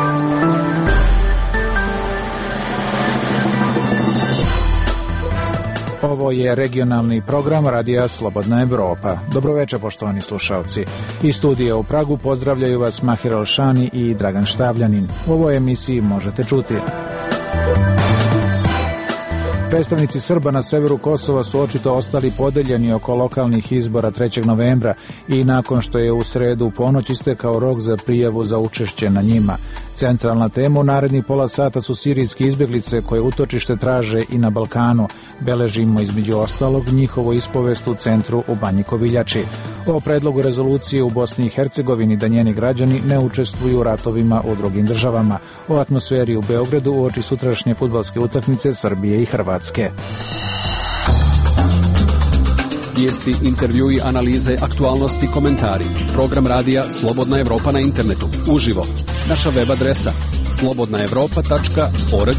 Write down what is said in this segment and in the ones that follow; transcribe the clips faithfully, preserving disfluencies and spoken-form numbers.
Ovo je regionalni program Radija Slobodna Evropa. Dobroveče, poštovani slušalci. Iz studija u Pragu pozdravljaju vas Mahir Alšani i Dragan Štavljanin. U ovoj emisiji možete čuti: predstavnici Srba na severu Kosova su očito ostali podeljeni oko lokalnih izbora trećeg novembra i nakon što je u sredu u ponoć istekao rok za prijavu za učešće na njima. Centralna tema u narednih pola sata su sirijske izbjeglice koje utočište traže i na Balkanu. Beležimo između ostalog njihovo ispovest u centru u Banji Koviljači. O predlogu rezolucije u Bosni i Hercegovini da njeni građani ne učestvuju u ratovima u drugim državama. O atmosferi u Beogradu uoči sutrašnje fudbalske utakmice Srbije i Hrvatske. Vijesti, intervjui, analize, aktualnosti, komentari. Program radija Slobodna Evropa na internetu. Uživo. Naša web adresa slobodna evropa tačka org.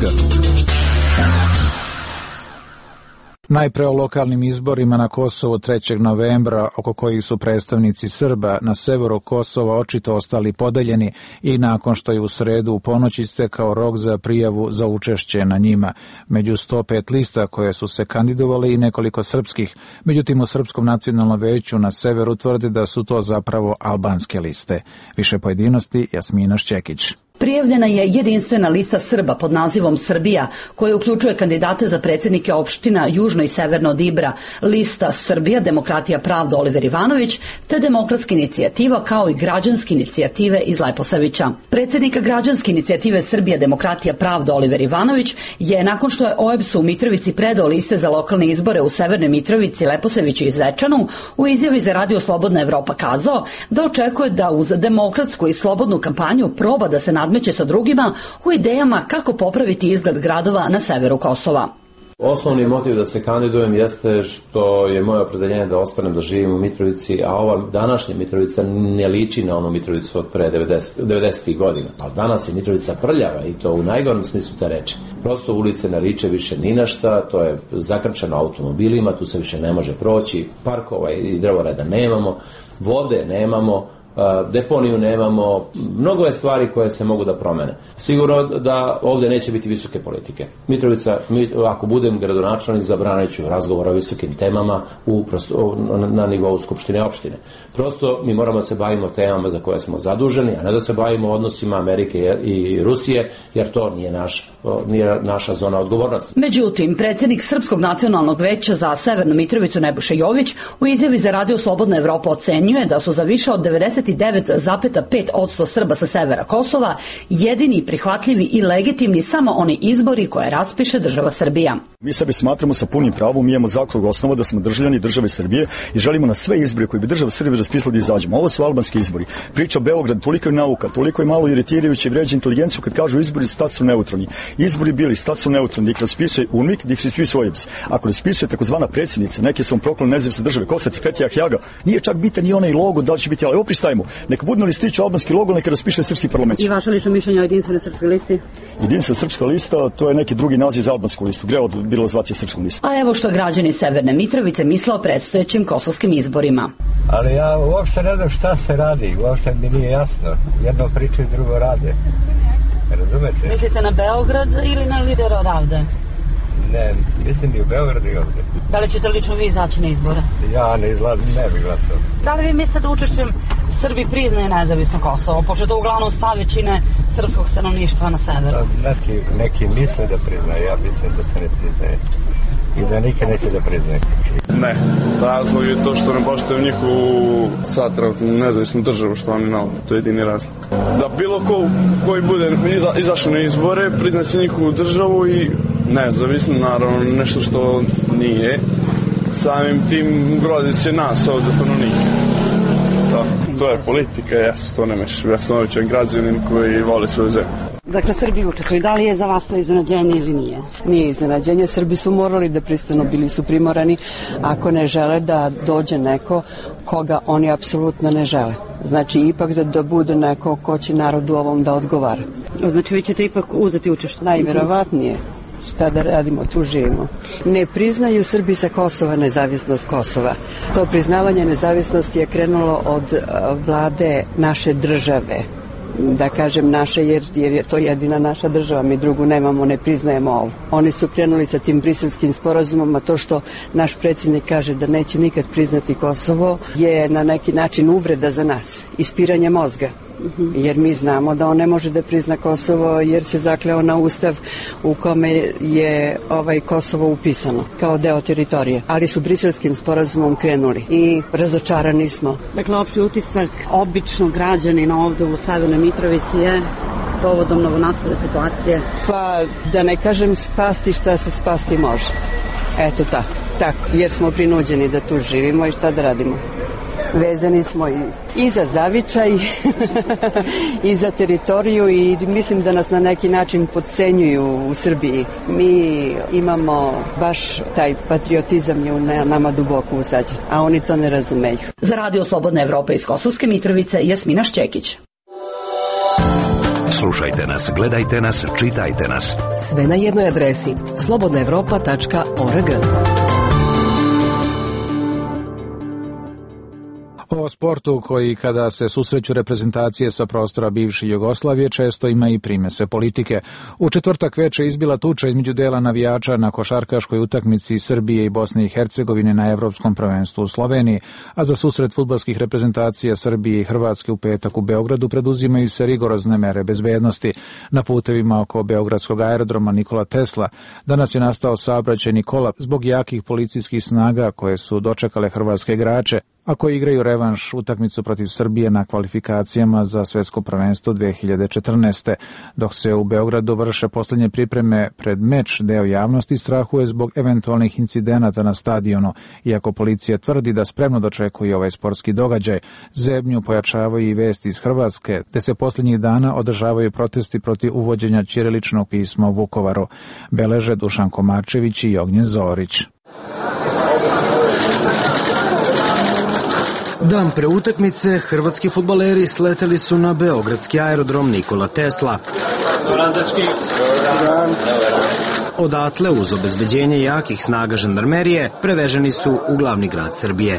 Najpre o lokalnim izborima na Kosovu trećeg novembra, oko kojih su predstavnici Srba na severu Kosova očito ostali podeljeni i nakon što je u sredu u ponoć istekao rok za prijavu za učešće na njima. Među sto pet lista koje su se kandidovali i nekoliko srpskih, međutim u Srpskom nacionalnom veću na severu tvrde da su to zapravo albanske liste. Više pojedinosti Jasmina Šćekić. Prijavljena je jedinstvena lista Srba pod nazivom Srbija, koja uključuje kandidate za predsjednike opština južno i severno od Ibra, lista Srbija, Demokratija, Pravda, Oliver Ivanović, te Demokratska inicijativa kao i građanske inicijative iz Leposavića. Predsjednika građanske inicijative Srbija, Demokratija, Pravda, Oliver Ivanović je, nakon što je O E B S u Mitrovici predao liste za lokalne izbore u Severnoj Mitrovici, Leposaviću i Zvečanu, u izjavi za Radio Slobodna Evropa kazao da očekuje da uz demokratsku i slobodnu kampanju proba da se nadmeće sa drugima u idejama kako popraviti izgled gradova na severu Kosova. Osnovni motiv da se kandidujem jeste što je moje opredeljenje da ostanem da živim u Mitrovici, a ova današnja Mitrovica ne liči na onu Mitrovicu od pre devedesetih godina. Ali danas je Mitrovica prljava i to u najgorem smislu te reči. Prosto ulice ne liče više ni na šta, to je zakrčeno automobilima, tu se više ne može proći, parkova i drvoreda nemamo, vode nemamo, deponiju nemamo, mnogo je stvari koje se mogu da promene. Sigurno da ovdje neće biti visoke politike. Mitrovica, ako budem gradonačelnik, zabranit ću razgovor o visokim temama u, prosto, na nivou skupštine opštine. Prosto mi moramo da se bavimo temama za koje smo zaduženi, a ne da se bavimo odnosima Amerike i Rusije, jer to nije, naš, nije naša zona odgovornosti. Međutim, predsjednik Srpskog nacionalnog veća za Severnu Mitrovicu Nebojša Jović u izjavi za Radio Slobodna Evropa ocenjuje da su za više od devedeset devet zarez pet posto Srba sa severa Kosova jedini prihvatljivi i legitimni samo oni izbori koje raspiše država Srbija. Mi sebi smatramo sa punim pravom, mi imamo zakonskog osnova da smo državljani države Srbije i želimo na sve izbore koje bi država Srbije raspisala da izađemo. Ovo su albanski izbori. Priča Beograd, toliko je nauka, toliko je malo iritirajuće i vređa inteligenciju kad kažu izbori stat su neutralni. Izbori bili stat su neutralni, ih raspisuje U N M I K, ih raspisuje O E B S. Ako raspisuje takozvana predsjednica, neke su proklon nezavisne države, Kosat i Fetija Hjaga, nije čak bitan i onaj logo, da li će biti, ali opristajmo. Neka budu na listiću albanski logo, neka raspiše srpski parlament. I vaše lično mišljenje o jedinstvenoj srpskoj listi? Jedinstvena srpska lista, to je neki drugi naziv za albansku listu. Gde od bilo zvati srpskom listu? A evo što građani Severne Mitrovice misle o predstojećim kosovskim izborima. Ali ja uopšte ne znam šta se radi, uopšte mi nije jasno. Jedno pričaju, drugo rade. Razumete? Mislite na Beograd ili na lidera odavde? Ne, mislim i u Beogradu i ovdje. Da li ćete lično vi izaći na izbore? Ja ne izlazim, ne bih glasao. Da li vi mislite da učešćem Srbi priznaje nezavisno Kosovo, pošto to uglavnom stav većine srpskog stanovništva na severu? Neki, neki misle da priznaje, ja mislim da se ne priznaje. I da nikad neće da priznaje. Ne, razlog je to što ne poštuju njihovu sad trenutnu nezavisnu državu što oni nalaze, to je jedini razlog. Da bilo ko koji bude iza, izašao na izbore, priznaje se njihovu državu i nezavisno, naravno nešto što nije, samim tim ugrozi se nas ovdje stanovnike. Da, to je politika, ja se to ne mešam, ja sam običan građanin koji voli svoju zemlju. Dakle, Srbi učestvuju. Da li je za vas to iznenađenje ili nije? Nije iznenađenje. Srbi su morali da pristanu, bili su primorani ako ne žele da dođe neko koga oni apsolutno ne žele. Znači, ipak da, da bude neko ko će narodu ovom da odgovara. Znači, vi ćete ipak uzeti učešće? Najvjerovatnije. Šta da radimo, tu živimo. Ne priznaju Srbi sa Kosova nezavisnost Kosova. To priznavanje nezavisnosti je krenulo od vlade naše države. da kažem naše, jer, jer je to jedina naša država, mi drugu nemamo, ne priznajemo ovo. Oni su krenuli sa tim briselskim sporazumom, a to što naš predsjednik kaže da neće nikad priznati Kosovo je na neki način uvreda za nas, ispiranje mozga. Jer mi znamo da on ne može da prizna Kosovo jer se zakleo na ustav u kome je ovaj Kosovo upisano kao deo teritorije, ali su briselskim sporazumom krenuli i razočarani smo. Dakle, opći utisak običnog građanina ovde u Severnoj Mitrovici je povodom novonastale situacije? Pa da ne kažem spasti šta se spasti može. Eto tako, tako, jer smo prinuđeni da tu živimo i šta da radimo. Vezani smo i, i za zavičaj i za teritoriju i mislim da nas na neki način podcenjuju u Srbiji. Mi imamo baš taj patriotizam je u nama duboko usađen, a oni to ne razumeju. Za Radio Slobodna Evropa iz Kosovske Mitrovice, Jasmina Šćekić. Slušajte nas, gledajte nas, čitajte nas. Sve na jednoj adresi slobodna evropa tačka org. O sportu koji kada se susreću reprezentacije sa prostora bivše Jugoslavije često ima i primese politike. U četvrtak veče izbila tuča između dela navijača na košarkaškoj utakmici Srbije i Bosne i Hercegovine na Evropskom prvenstvu u Sloveniji, a za susret fudbalskih reprezentacija Srbije i Hrvatske u petak u Beogradu preduzimaju se rigorozne mere bezbednosti. Na putevima oko beogradskog aerodroma Nikola Tesla danas je nastao saobraćajni kolaps zbog jakih policijskih snaga koje su dočekale hrvatske igrače, a koji igraju revanš utakmicu protiv Srbije na kvalifikacijama za svetsko prvenstvo dve hiljade četrnaeste. Dok se u Beogradu vrše poslednje pripreme pred meč, deo javnosti strahuje zbog eventualnih incidenata na stadionu. Iako policija tvrdi da spremno dočekuje ovaj sportski događaj, zebnju pojačavaju i vesti iz Hrvatske, te se posljednjih dana održavaju protesti protiv uvođenja ćiriličnog pisma u Vukovaru. Beleže Dušan Komarčević i Ognjen Zorić. Dan pre utakmice, hrvatski fudbaleri sleteli su na beogradski aerodrom Nikola Tesla. Odatle, uz obezbeđenje jakih snaga žandarmerije, preveženi su u glavni grad Srbije.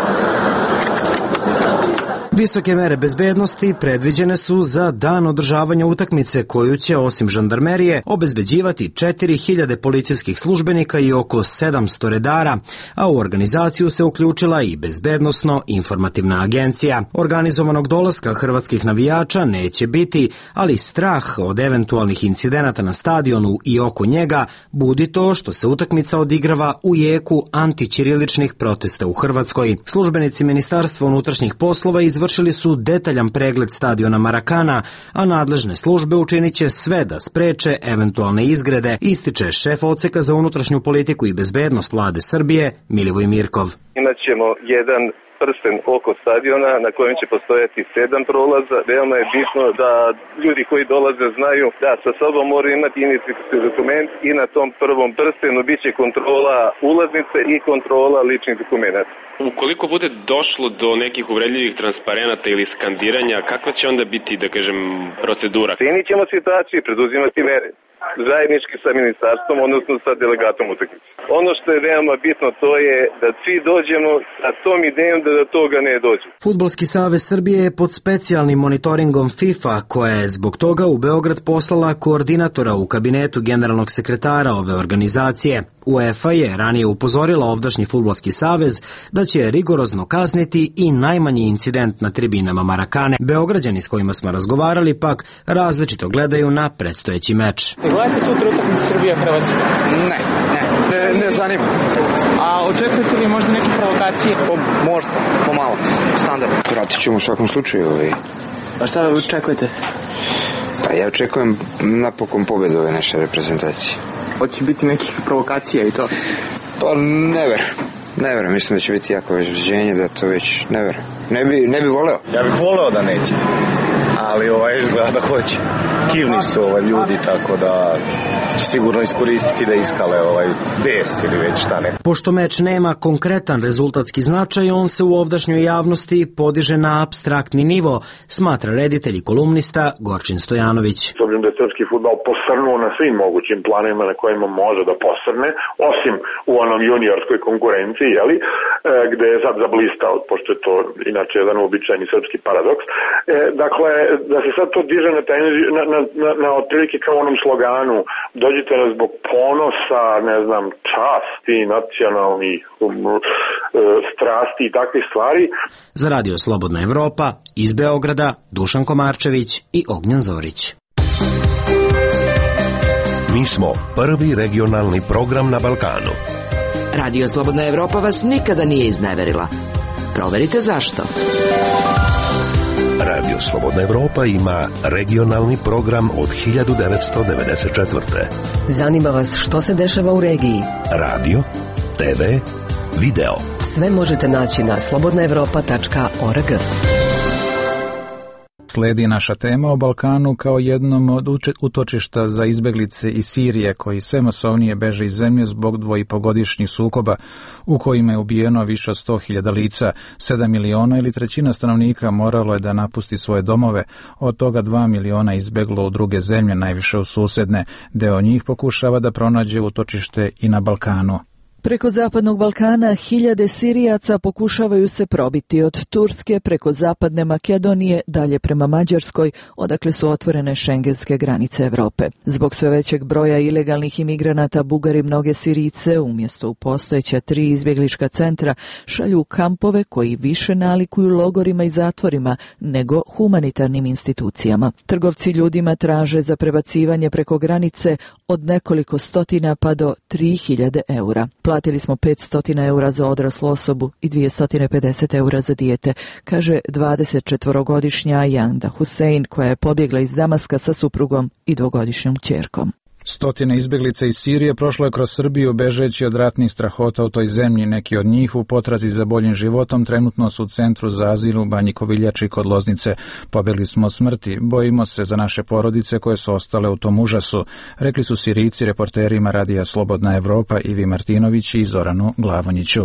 Visoke mere bezbednosti predviđene su za dan održavanja utakmice koju će osim žandarmerije obezbeđivati četiri hiljade policijskih službenika i oko sedamsto redara, a u organizaciju se uključila i bezbednosno-informativna agencija. Organizovanog dolaska hrvatskih navijača neće biti, ali strah od eventualnih incidenata na stadionu i oko njega budi to što se utakmica odigrava u jeku antićiriličnih protesta u Hrvatskoj. Službenici Ministarstva unutrašnjih poslova izvršili Vršili su detaljan pregled stadiona Marakana, a nadležne službe učinit će sve da spreče eventualne izgrede, ističe šef odseka za unutrašnju politiku i bezbednost vlade Srbije, Milivoj Mirkov. Imaćemo jedan prsten oko stadiona na kojem će postojati sedam prolaza. Veoma je bitno da ljudi koji dolaze znaju da sa sobom moraju imati identifikacijski dokument i na tom prvom prstenu biće kontrola ulaznice i kontrola ličnih dokumenta. Ukoliko bude došlo do nekih uvredljivih transparenata ili skandiranja, kakva će onda biti, da kažem, procedura? Cenit ćemo situaciju i preduzimati mere zajednički sa ministarstvom, odnosno sa delegatom utakmice. Ono što je veoma bitno to je da svi dođemo sa tom idejom da do toga ne dođe. Fudbalski savez Srbije je pod specijalnim monitoringom FIFA, koja je zbog toga u Beograd poslala koordinatora u kabinetu generalnog sekretara ove organizacije. UEFA je ranije upozorila ovdašnji fudbalski savez da će rigorozno kazniti i najmanji incident na tribinama Marakane. Beograđani s kojima smo razgovarali pak različito gledaju na predstojeći meč. Gledajte sutra utakmicu Srbija-Hrvatska? Ne, ne, ne, ne zanima. A očekujete li možda neke provokacije? Po, možda, pomalo, standardno. Pratit ćemo u svakom slučaju. I... A šta očekujete? Pa ja očekujem napokon pobedu ove naše reprezentacije. Hoće biti nekih provokacija i to? Pa ne verujem. Ne verujem, mislim da će biti jako vežđenje, da to već ne verujem. Ne bi, ne bi voleo. Ja bih voleo da neće, ali ovaj izgleda da hoće. aktivni su ovaj ljudi, tako da će sigurno iskoristiti da iskale ovaj bes ili već šta ne. Pošto meč nema konkretan rezultatski značaj, on se u ovdašnjoj javnosti podiže na apstraktni nivo, smatra reditelj i kolumnista Gorčin Stojanović. S obzirom da je srpski fudbal posrnuo na svim mogućim planovima na kojima može da posrne, osim u onom juniorskoj konkurenciji, jeli, gde je sad zablistao, pošto je to inače jedan uobičajeni srpski paradoks. E, dakle, da se sad to diže na, na, na, na, na otprilike kao onom sloganu dođite nas zbog ponosa, ne znam, časti, nacionalnih um, strasti i takvih stvari. Za Radio Slobodna Evropa, iz Beograda, Dušan Komarčević i Ognjan Zorić. Mi smo prvi regionalni program na Balkanu. Radio Slobodna Evropa vas nikada nije izneverila. Proverite zašto. Radio Slobodna Evropa ima regionalni program od hiljadu devetsto devedeset četvrte. Zanima vas što se dešava u regiji? Radio, te ve, video. Sve možete naći na slobodna evropa tačka org. Sledi naša tema o Balkanu kao jednom od utočišta za izbeglice iz Sirije koji sve masovnije beže iz zemlje zbog dvojipogodišnjih sukoba u kojima je ubijeno više od sto hiljada lica. Sedam miliona ili trećina stanovnika moralo je da napusti svoje domove, od toga dva miliona izbeglo u druge zemlje, najviše u susedne. Deo njih pokušava da pronađe utočište i na Balkanu. Preko Zapadnog Balkana hiljade Sirijaca pokušavaju se probiti od Turske preko Zapadne Makedonije dalje prema Mađarskoj, odakle su otvorene šengenske granice Evrope. Zbog sve većeg broja ilegalnih imigranata, Bugari mnoge Sirijce umjesto u postojeća tri izbjeglička centra šalju u kampove koji više nalikuju logorima i zatvorima nego humanitarnim institucijama. Trgovci ljudima traže za prebacivanje preko granice od nekoliko stotina pa do tri hiljade eura. Platili smo petsto eura za odraslu osobu i dvjesto pedeset eura za dijete, kaže dvadesetčetvorogodišnja Janda Husein, koja je pobjegla iz Damaska sa suprugom i dvogodišnjom kćerkom. Stotine izbjeglica iz Sirije prošlo je kroz Srbiju bežeći od ratnih strahota u toj zemlji. Neki od njih u potrazi za boljim životom trenutno su u centru za azil u Banji Koviljači kod Loznice. Pobjegli smo od smrti, bojimo se za naše porodice koje su ostale u tom užasu, rekli su Sirijci reporterima Radija Slobodna Evropa Ivi Martinović i Zoranu Glavonjiću.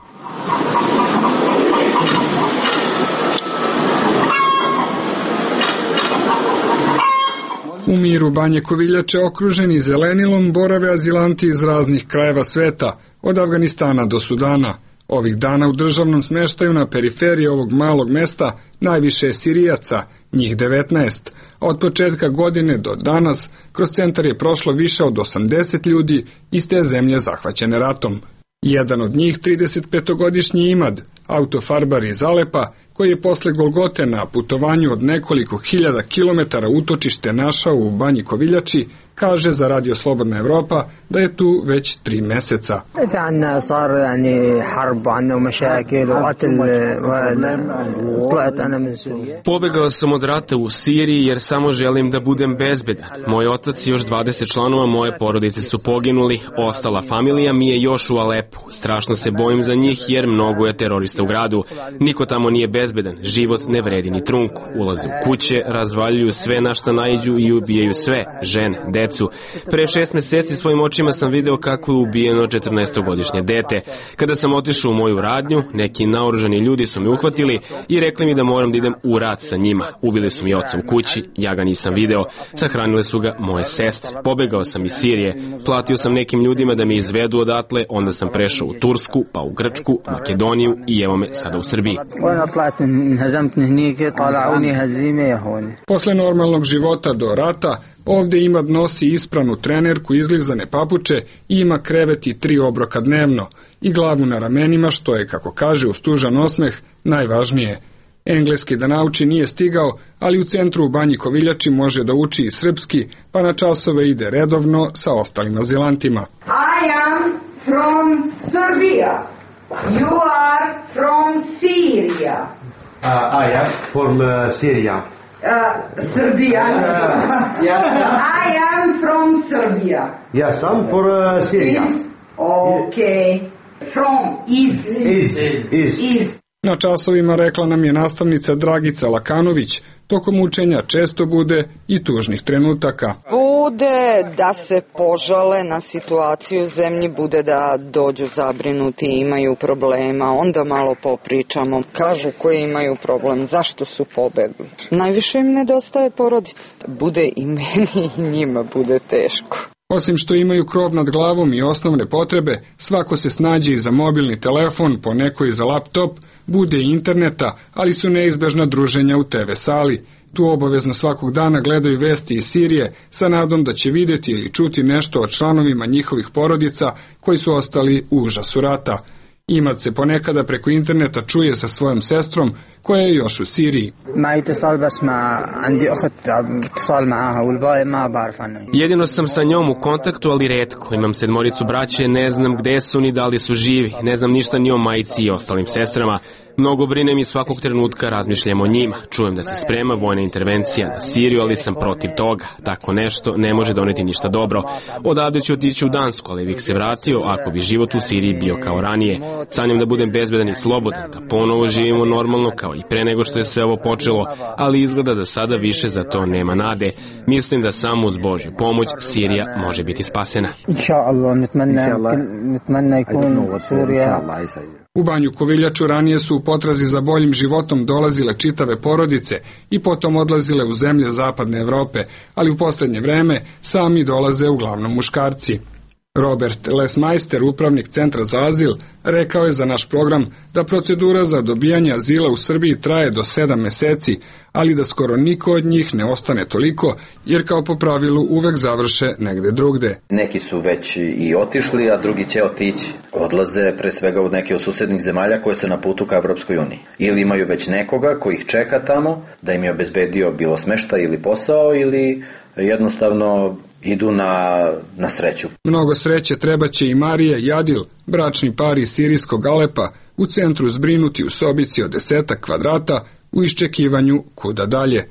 U miru Banje Koviljače, okruženi zelenilom, borave azilanti iz raznih krajeva sveta, od Afganistana do Sudana. Ovih dana u državnom smeštaju na periferiji ovog malog mesta najviše je Sirijaca, njih devetnaest. Od početka godine do danas kroz centar je prošlo više od osamdeset ljudi iz te zemlje zahvaćene ratom. Jedan od njih, tridesetpetogodišnji Imad, autofarbar iz Alepa, koji je posle Golgote na putovanju od nekoliko hiljada kilometara utočište našao u Banji Koviljači, kaže za Radio Slobodna Evropa da je tu već tri meseca. Pobegao sam od rata u Siriji jer samo želim da budem bezbedan. Moj otac i još dvadeset članova moje porodice su poginuli, ostala familija mi je još u Alepu. Strašno se bojim za njih jer mnogo je terorista u gradu. Niko tamo nije bezbedan, život ne vredi ni trunku. Ulaze u kuće, razvaljuju sve na šta naiđu i ubijaju sve, žene, decu. Pre šest meseci svojim očima sam video kako je ubijeno četrnaestogodišnje dete. Kada sam otišao u moju radnju, neki naoružani ljudi su me uhvatili i rekli mi da moram da idem u rat sa njima. Ubili su mi oca u kući, ja ga nisam video, sahranile su ga moje sestre. Pobegao sam iz Sirije, platio sam nekim ljudima da me izvedu odatle, onda sam prešao u Tursku, pa u Grčku, Makedoniju i evo me sada u Srbiji. Posle normalnog života do rata, ovdje Imad nosi ispranu trenerku, izlizane papuče i ima krevet i tri obroka dnevno i glavu na ramenima, što je, kako kaže uz tužan osmeh, najvažnije. Engleski da nauči nije stigao, ali u centru u Banji Koviljači može da uči i srpski, pa na časove ide redovno sa ostalim azilantima. I am from Serbia. You are from Syria. Uh, I am from uh, Syria. Uh, Serbia. Uh, yes, I am from Serbia. Yes, I'm for uh, Syria. Is, okay. From is. Is. Is. Is. Na časovima rekla nam je nastavnica Dragica Lakanović, tokom učenja često bude i tužnih trenutaka. Bude da se požale na situaciju u zemlji, bude da dođu zabrinuti i imaju problema, onda malo popričamo, kažu koji imaju problem, zašto su pobegli. Najviše im nedostaje porodica. Bude i meni i njima bude teško. Osim što imaju krov nad glavom i osnovne potrebe, svako se snađe i za mobilni telefon, poneko i za laptop, bude i interneta, ali su neizbežna druženja u te ve sali. Tu obavezno svakog dana gledaju vesti iz Sirije sa nadom da će vidjeti ili čuti nešto o članovima njihovih porodica koji su ostali u užasu rata. Imad se ponekada preko interneta čuje sa svojom sestrom koja je još u Siriji. Jedino sam sa njom u kontaktu, ali retko. Imam sedmoricu braće, ne znam gde su ni da li su živi, ne znam ništa ni o majici i ostalim sestrama. Mnogo brinem i svakog trenutka razmišljam o njima. Čujem da se sprema vojna intervencija na Siriju, ali sam protiv toga. Tako nešto ne može doneti ništa dobro. Odavde ću otići u Dansku, ali bih se vratio ako bi život u Siriji bio kao ranije. Sanjam da budem bezbedan i slobodan, da ponovo živimo normalno kao i pre nego što je sve ovo počelo, ali izgleda da sada više za to nema nade. Mislim da samo uz Božju pomoć Sirija može biti spasena. U Banju Koviljaču ranije su u potrazi za boljim životom dolazile čitave porodice i potom odlazile u zemlje zapadne Evrope, ali u posljednje vreme sami dolaze uglavnom muškarci. Robert Lesmeister, upravnik Centra za azil, rekao je za naš program da procedura za dobijanje azila u Srbiji traje do sedam meseci, ali da skoro niko od njih ne ostane toliko, jer kao po pravilu uvek završe negde drugde. Neki su već i otišli, a drugi će otići. Odlaze pre svega u neke od susednih zemalja koje se na putu ka Evropskoj uniji. Ili imaju već nekoga koji ih čeka tamo, da im je obezbedio bilo smeštaj ili posao, ili jednostavno idu na, na sreću. Mnogo sreće trebaće i Marija Jadil, bračni par iz sirijskog Alepa, u centru zbrinuti u sobici od desetak kvadrata u iščekivanju kuda dalje.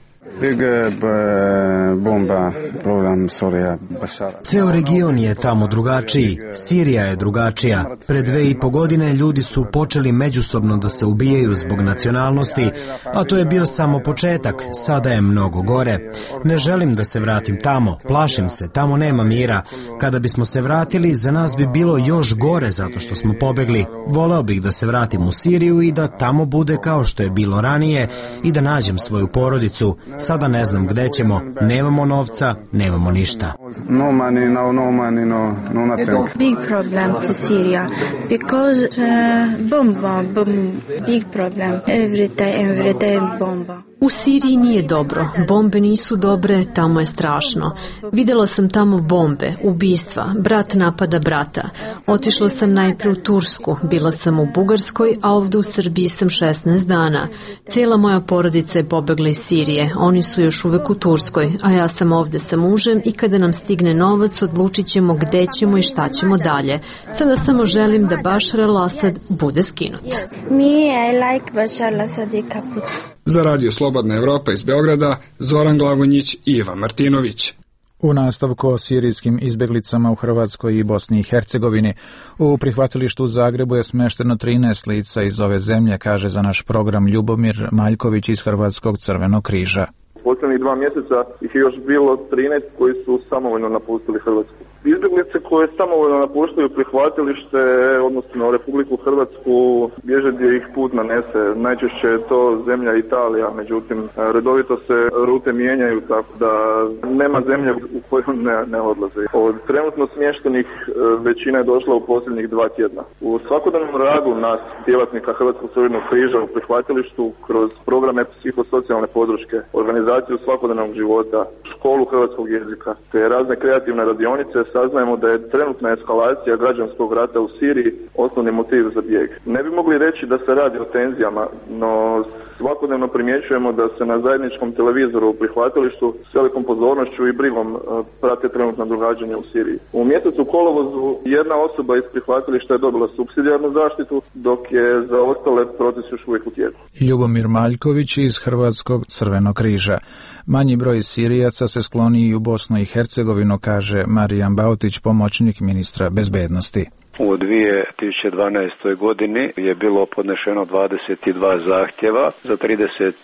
Ceo region je tamo drugačiji, Sirija je drugačija. Pre dve i po godine ljudi su počeli međusobno da se ubijaju zbog nacionalnosti, a to je bio samo početak, sada je mnogo gore. Ne želim da se vratim tamo, plašim se, tamo nema mira. Kada bismo se vratili, za nas bi bilo još gore zato što smo pobegli. Voleo bih da se vratim u Siriju i da tamo bude kao što je bilo ranije i da nađem svoju porodicu. Sada ne znam gde ćemo, nemamo novca, nemamo ništa. No money, no, no money, no, no nothing. Big problem to Syria because uh, bomba, bomb, big problem. Every time, every day bomba. U Siriji nije dobro, bombe nisu dobre, tamo je strašno. Videla sam tamo bombe, ubistva, brat napada brata. Otišla sam najpre u Tursku, bila sam u Bugarskoj, a ovde u Srbiji sam šesnaest dana. Cijela moja porodica je pobegla iz Sirije, oni su još uvek u Turskoj, a ja sam ovde sa mužem i kada nam stigne novac odlučit ćemo gde ćemo i šta ćemo dalje. Sada samo želim da Bašar al-Asad bude skinut. Me, I like Bašar al-Asad i kaput. Za Radio Slobodna Evropa iz Beograda, Zoran Glavonjić i Iva Martinović. U nastavku o sirijskim izbeglicama u Hrvatskoj i Bosni i Hercegovini, u prihvatilištu u Zagrebu je smešteno trinaest lica iz ove zemlje, kaže za naš program Ljubomir Maljković iz Hrvatskog Crvenog križa. Posljednjih dva mjeseca ih je još bilo trinaest koji su samovoljno napustili Hrvatsku. Izbjeglice koje samovoljno napuštaju prihvatilište, odnosno Republiku Hrvatsku, bježe gdje ih put nanese. Najčešće je to zemlja Italija, međutim redovito se rute mijenjaju, tako da nema zemlje u koju ne, ne odlaze. Od trenutno smještenih većina je došla u posljednjih dva tjedna. U svakodnevnom radu nas, djelatnika Hrvatskog Crvenog križa u prihvatilištu, kroz programe psihosocijalne podrške, organizaciju svakodnevnog života, školu hrvatskog jezika, te razne kreativne radionice, saznajemo da je trenutna eskalacija građanskog rata u Siriji osnovni motiv za bijeg. Ne bi mogli reći da se radi o tenzijama, no svakodnevno primjećujemo da se na zajedničkom televizoru u prihvatilištu s velikom pozornošću i brigom prate trenutna događanja u Siriji. U mjesecu kolovozu jedna osoba iz prihvatilišta je dobila supsidijarnu zaštitu, dok je za ostale proces još uvijek u tijeku. Ljubomir Maljković iz Hrvatskog Crvenog križa. Manji broj Sirijaca se skloni i u Bosnu i Hercegovinu, kaže Marijan Bautić, pomoćnik ministra bezbednosti. U dvije tisuće dvanaestoj godini je bilo podnešeno dvadeset dva zahtjeva za trideset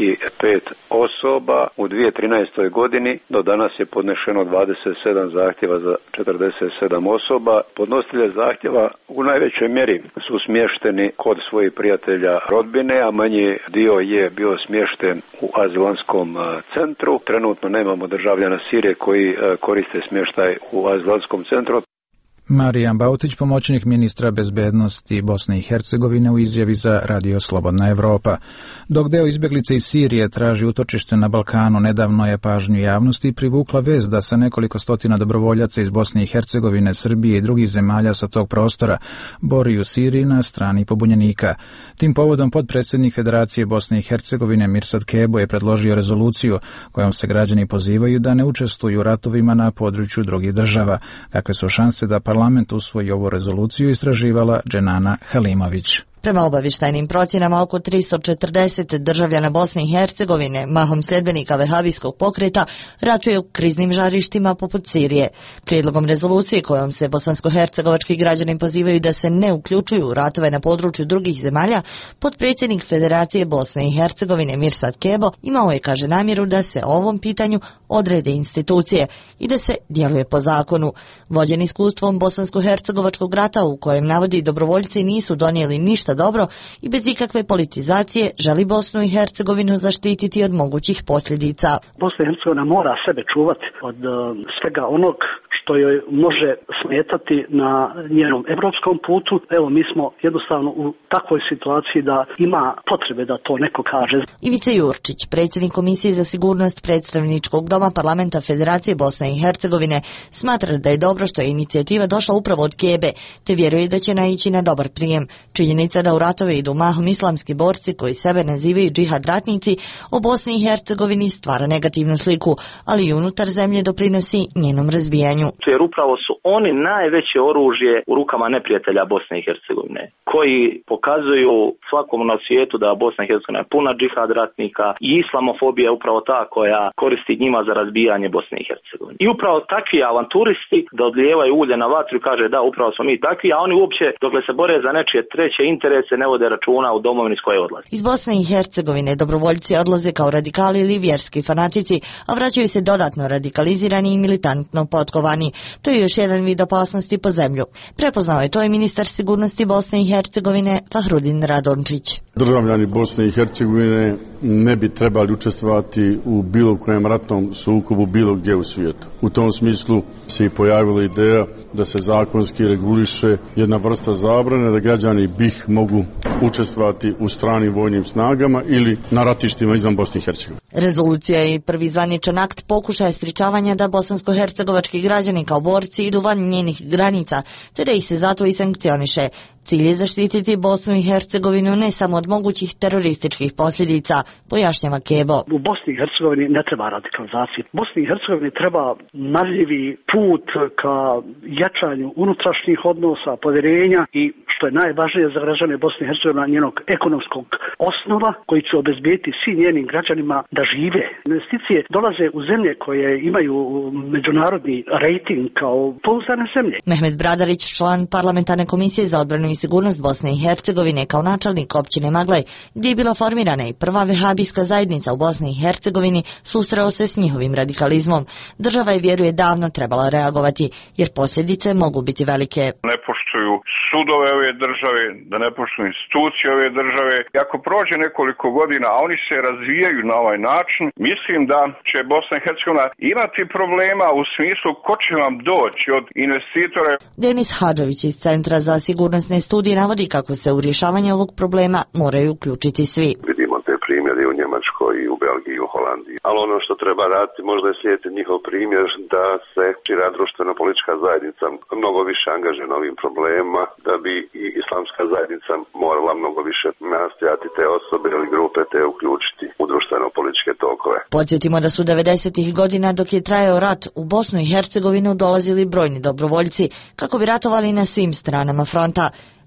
pet osoba. U dvije tisuće trinaestoj godini do danas je podnešeno dvadeset sedam zahtjeva za četrdeset sedam osoba. Podnositelji zahtjeva u najvećoj mjeri su smješteni kod svojih prijatelja rodbine, a manji dio je bio smješten u azilantskom centru. Trenutno nemamo državljana Sirije koji koriste smještaj u azilantskom centru. Marijan Bautić, pomoćnik ministra bezbednosti Bosne i Hercegovine, u izjavi za Radio Slobodna Evropa. Dok deo izbjeglice iz Sirije traži utočište na Balkanu, nedavno je pažnju javnosti privukla vest da se nekoliko stotina dobrovoljaca iz Bosne i Hercegovine, Srbije i drugih zemalja sa tog prostora bori u Siriji na strani pobunjenika. Tim povodom potpredsjednik Federacije Bosne i Hercegovine Mirsad Kebo je predložio rezoluciju kojom se građani pozivaju da ne učestvuju u ratovima na području drugih država. Kakve su šanse da parlament usvoji ovu rezoluciju, istraživala Dženana Halimović. Prema obavještajnim procjenama, oko tristo četrdeset državljana Bosne i Hercegovine, mahom sljedbenika vehabijskog pokreta, ratuje u kriznim žarištima poput Sirije. Prijedlogom rezolucije kojom se bosansko-hercegovački građani pozivaju da se ne uključuju u ratove na području drugih zemalja, potpredsjednik Federacije Bosne i Hercegovine Mirsad Kebo imao je, kaže, namjeru da se o ovom pitanju odrede institucije i da se djeluje po zakonu. Vođen iskustvom bosansko-hercegovačkog rata, u kojem navodi dobrovoljci nisu donijeli ništa dobro i bez ikakve politizacije, želi Bosnu i Hercegovinu zaštititi od mogućih posljedica. Bosna i Hercegovina mora sebe čuvati od uh, svega onog što joj može smetati na njenom evropskom putu. Evo, mi smo jednostavno u takvoj situaciji da ima potrebe da to neko kaže. Ivica Jurčić, predsjednik Komisije za sigurnost predstavničkog doma Parlamenta Federacije Bosne i Hercegovine, smatra da je dobro što je inicijativa došla upravo od Kebe, te vjeruje da će naići na dobar prijem. Činjenica da u ratove idu mahom islamski borci koji sebe nazivaju džihad ratnici o Bosni i Hercegovini stvara negativnu sliku, ali i unutar zemlje doprinosi njenom razbijanju. Jer upravo su oni najveće oružje u rukama neprijatelja Bosne i Hercegovine, koji pokazuju svakom na svijetu da Bosna i Hercegovina je puna džihad ratnika i islamofobija je upravo ta koja koristi njima za razbijanje Bosne i Hercegovine. I upravo takvi avanturisti da odlijevaju ulje na vatru i kaže da upravo smo mi takvi, a oni uopće dokle se bore za nečije treće interese ne vode računa u domovini s koje odlaze. Iz Bosne i Hercegovine dobrovoljci odlaze kao radikali ili vjerski fanatici, a vraćaju se dodatno radikalizirani i militantno potkovani. To je još jedan vid opasnosti po zemlju. Prepoznao je to i ministar sigurnosti Bosne i Hercegovine Fahrudin Radončić. Državljani Bosne i Hercegovine ne bi trebali učestvovati u bilo kojem ratnom sukobu bilo gdje u svijetu. U tom smislu se i pojavila ideja da se zakonski reguliše jedna vrsta zabrane da građani B i H mogu učestvovati u stranim vojnim snagama ili na ratištima izvan Bosne i Hercegovine. Rezolucija je prvi zvaničan akt pokušaja sprječavanja da bosansko-hercegovački građani kao borci idu van njenih granica, te da ih se zato i sankcioniše. Cilj je zaštititi Bosnu i Hercegovinu ne samo od mogućih terorističkih posljedica, pojašnjava Kebo. U Bosni i Hercegovini ne treba radikalizacije. Bosni i Hercegovini treba marljivi put ka jačanju unutrašnjih odnosa, povjerenja i što je najvažnije za građane Bosne i Hercegovine, njenog ekonomskog osnova koji će obezbijeti svim njenim građanima da žive. Investicije dolaze u zemlje koje imaju međunarodni rejting kao pouzdane zemlje. Mehmet Bradarić, član parlamentarne komisije za odbranu i sigurnost Bosne i Hercegovine, kao načelnik općine Maglaj, gdje je bila formirana i prva vehabijska zajednica u Bosni i Hercegovini, susreo se s njihovim radikalizmom. Država je, vjeruje, davno trebala reagovati, jer posljedice mogu biti velike. Ne poštuju sudove ove države, da ne poštuju institucije ove države. I ako prođe nekoliko godina, a oni se razvijaju na ovaj način, mislim da će Bosna i Hercegovina imati problema u smislu ko će vam doći od investitora. Denis Hadžović iz Centra za sigurnosne studije navodi kako se u rješavanje ovog problema moraju uključiti svi. Vidimo te primjere u Njemačkoj, i u Belgiji, i u Holandiji. Ali ono što treba raditi, možda je slijediti njihov primjer da se šira društvena politička zajednica mnogo više angažuje na ovim problemima, da bi i islamska zajednica morala mnogo više nastojati te osobe ili grupe te uključiti u društveno-političke tokove. Podsjetimo da su devedesetih godina, dok je trajao rat, u Bosnu i Hercegovinu dolazili brojni dobrovoljci kako bi ratovali na svim stranama fronta.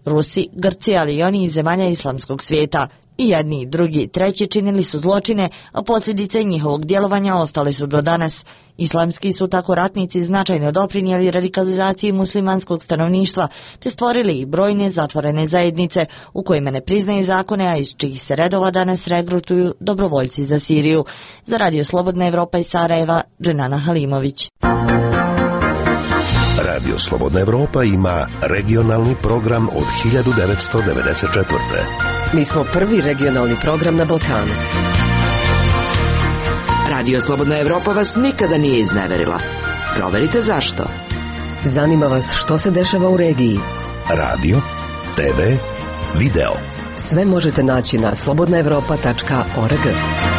Rusi, Grci, ali i oni iz zemalja islamskog svijeta. I jedni, drugi i treći činili su zločine, a posljedice njihovog djelovanja ostale su do danas. Islamski su tako ratnici značajno doprinijeli radikalizaciji muslimanskog stanovništva, te stvorili i brojne zatvorene zajednice u kojima ne priznaju zakone, a iz čijih se redova danas regrutuju dobrovoljci za Siriju. Za Radio Slobodna Evropa iz Sarajeva, Dženana Halimović. Radio Slobodna Evropa ima regionalni program od hiljadu devetsto devedeset četvrte. Mi smo prvi regionalni program na Balkanu. Radio Slobodna Evropa vas nikada nije izneverila. Proverite zašto. Zanima vas što se dešava u regiji. Radio, te ve, video. Sve možete naći na slobodna evropa tačka org.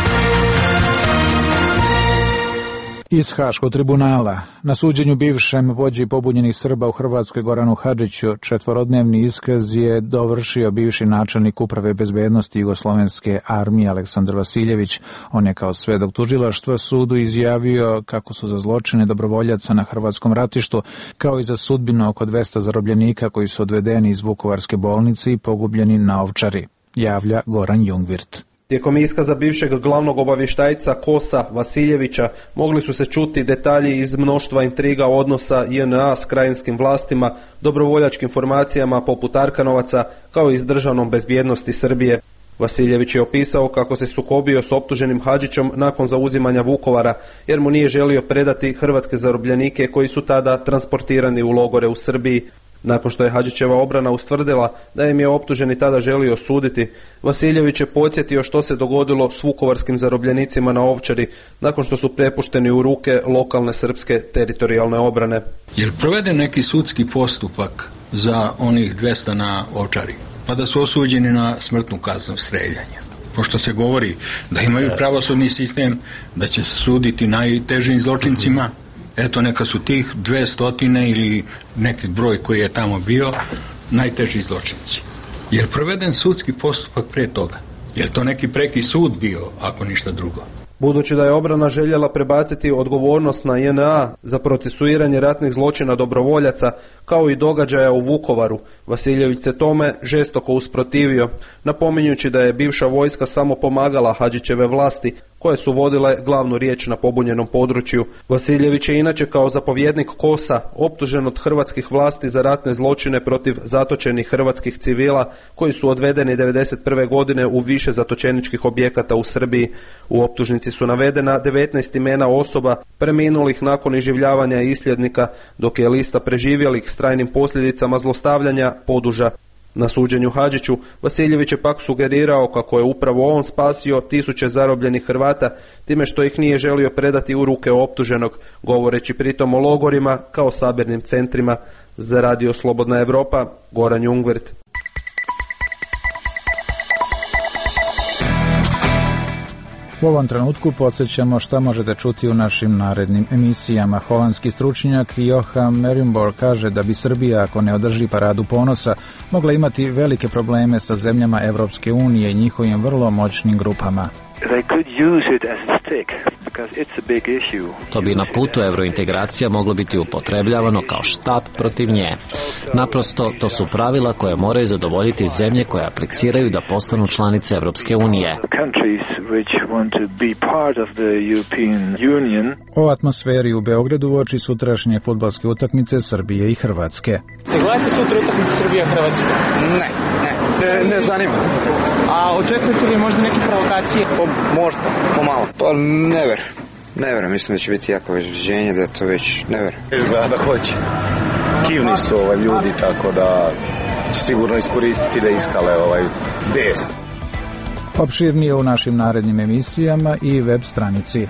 Iz Haškog tribunala. Na suđenju bivšem vođi pobunjenih Srba u Hrvatskoj Goranu Hadžiću četvorodnevni iskaz je dovršio bivši načelnik Uprave bezbednosti Jugoslovenske armije Aleksandar Vasiljević. On je kao svedok tužilaštva sudu izjavio kako su za zločine dobrovoljaca na hrvatskom ratištu, kao i za sudbinu oko dvesta zarobljenika koji su odvedeni iz Vukovarske bolnice i pogubljeni na Ovčari, javlja Goran Jungvirt. Tijekom iskaza bivšeg glavnog obavještajca Kosa Vasiljevića mogli su se čuti detalji iz mnoštva intriga odnosa je en a s krajinskim vlastima, dobrovoljačkim formacijama poput Arkanovaca, kao i s državnom bezbjednosti Srbije. Vasiljević je opisao kako se sukobio s optuženim Hadžićom nakon zauzimanja Vukovara, jer mu nije želio predati hrvatske zarobljenike koji su tada transportirani u logore u Srbiji. Nakon što je Hadžićeva obrana ustvrdila da im je optuženi tada želio suditi, Vasiljević je podsjetio što se dogodilo s vukovarskim zarobljenicima na Ovčari nakon što su prepušteni u ruke lokalne srpske teritorijalne obrane. Je li proveden neki sudski postupak za onih dvesta na Ovčari, pa da su osuđeni na smrtnu kaznu streljanja? Pošto se govori da imaju pravosudni sistem, da će se suditi najtežim zločincima, eto neka su tih dvestotine ili neki broj koji je tamo bio najteži zločinci. Je li proveden sudski postupak pre toga? Je li to neki preki sud bio, ako ništa drugo? Budući da je obrana željela prebaciti odgovornost na je en a za procesuiranje ratnih zločina dobrovoljaca, kao i događaja u Vukovaru, Vasiljević se tome žestoko usprotivio, napominjući da je bivša vojska samo pomagala Hadžićeve vlasti, koje su vodile glavnu riječ na pobunjenom području. Vasiljević je inače kao zapovjednik Kosa optužen od hrvatskih vlasti za ratne zločine protiv zatočenih hrvatskih civila koji su odvedeni devedeset prve godine u više zatočeničkih objekata u Srbiji. U optužnici su navedena devetnaest imena osoba preminulih nakon iživljavanja isljednika, dok je lista preživjelih s trajnim posljedicama zlostavljanja poduža. Na suđenju Hadžiću Vasiljević je pak sugerirao kako je upravo on spasio tisuće zarobljenih Hrvata time što ih nije želio predati u ruke optuženog, govoreći pritom o logorima kao sabirnim centrima. Za Radio Slobodna Evropa, Goran Jungvirt. U ovom trenutku podsjećamo šta možete čuti u našim narednim emisijama. Holandski stručnjak Johan Merimborg kaže da bi Srbija, ako ne održi paradu ponosa, mogla imati velike probleme sa zemljama Evropske unije i njihovim vrlo moćnim grupama. To bi na putu evrointegracija moglo biti upotrebljavano kao štap protiv nje. Naprosto, to su pravila koje moraju zadovoljiti zemlje koje apliciraju da postanu članice Evropske unije. O atmosferi u Beogradu uoči sutrašnje fudbalske utakmice Srbije i Hrvatske. Te gledate sutra utakmicu Srbija-Hrvatska? Ne, ne, ne, ne zanima utakmica. A očekujete li možda neke provokacije? Pa, možda, pomalo. Pa ne ver, ne ver, mislim da će biti jako izviđenje, da je to već ne ver. Izgleda da hoće. Kivni su ovaj ljudi, tako da će sigurno iskoristiti da iskale ovaj bes. Opširnije u našim narednim emisijama i web stranici.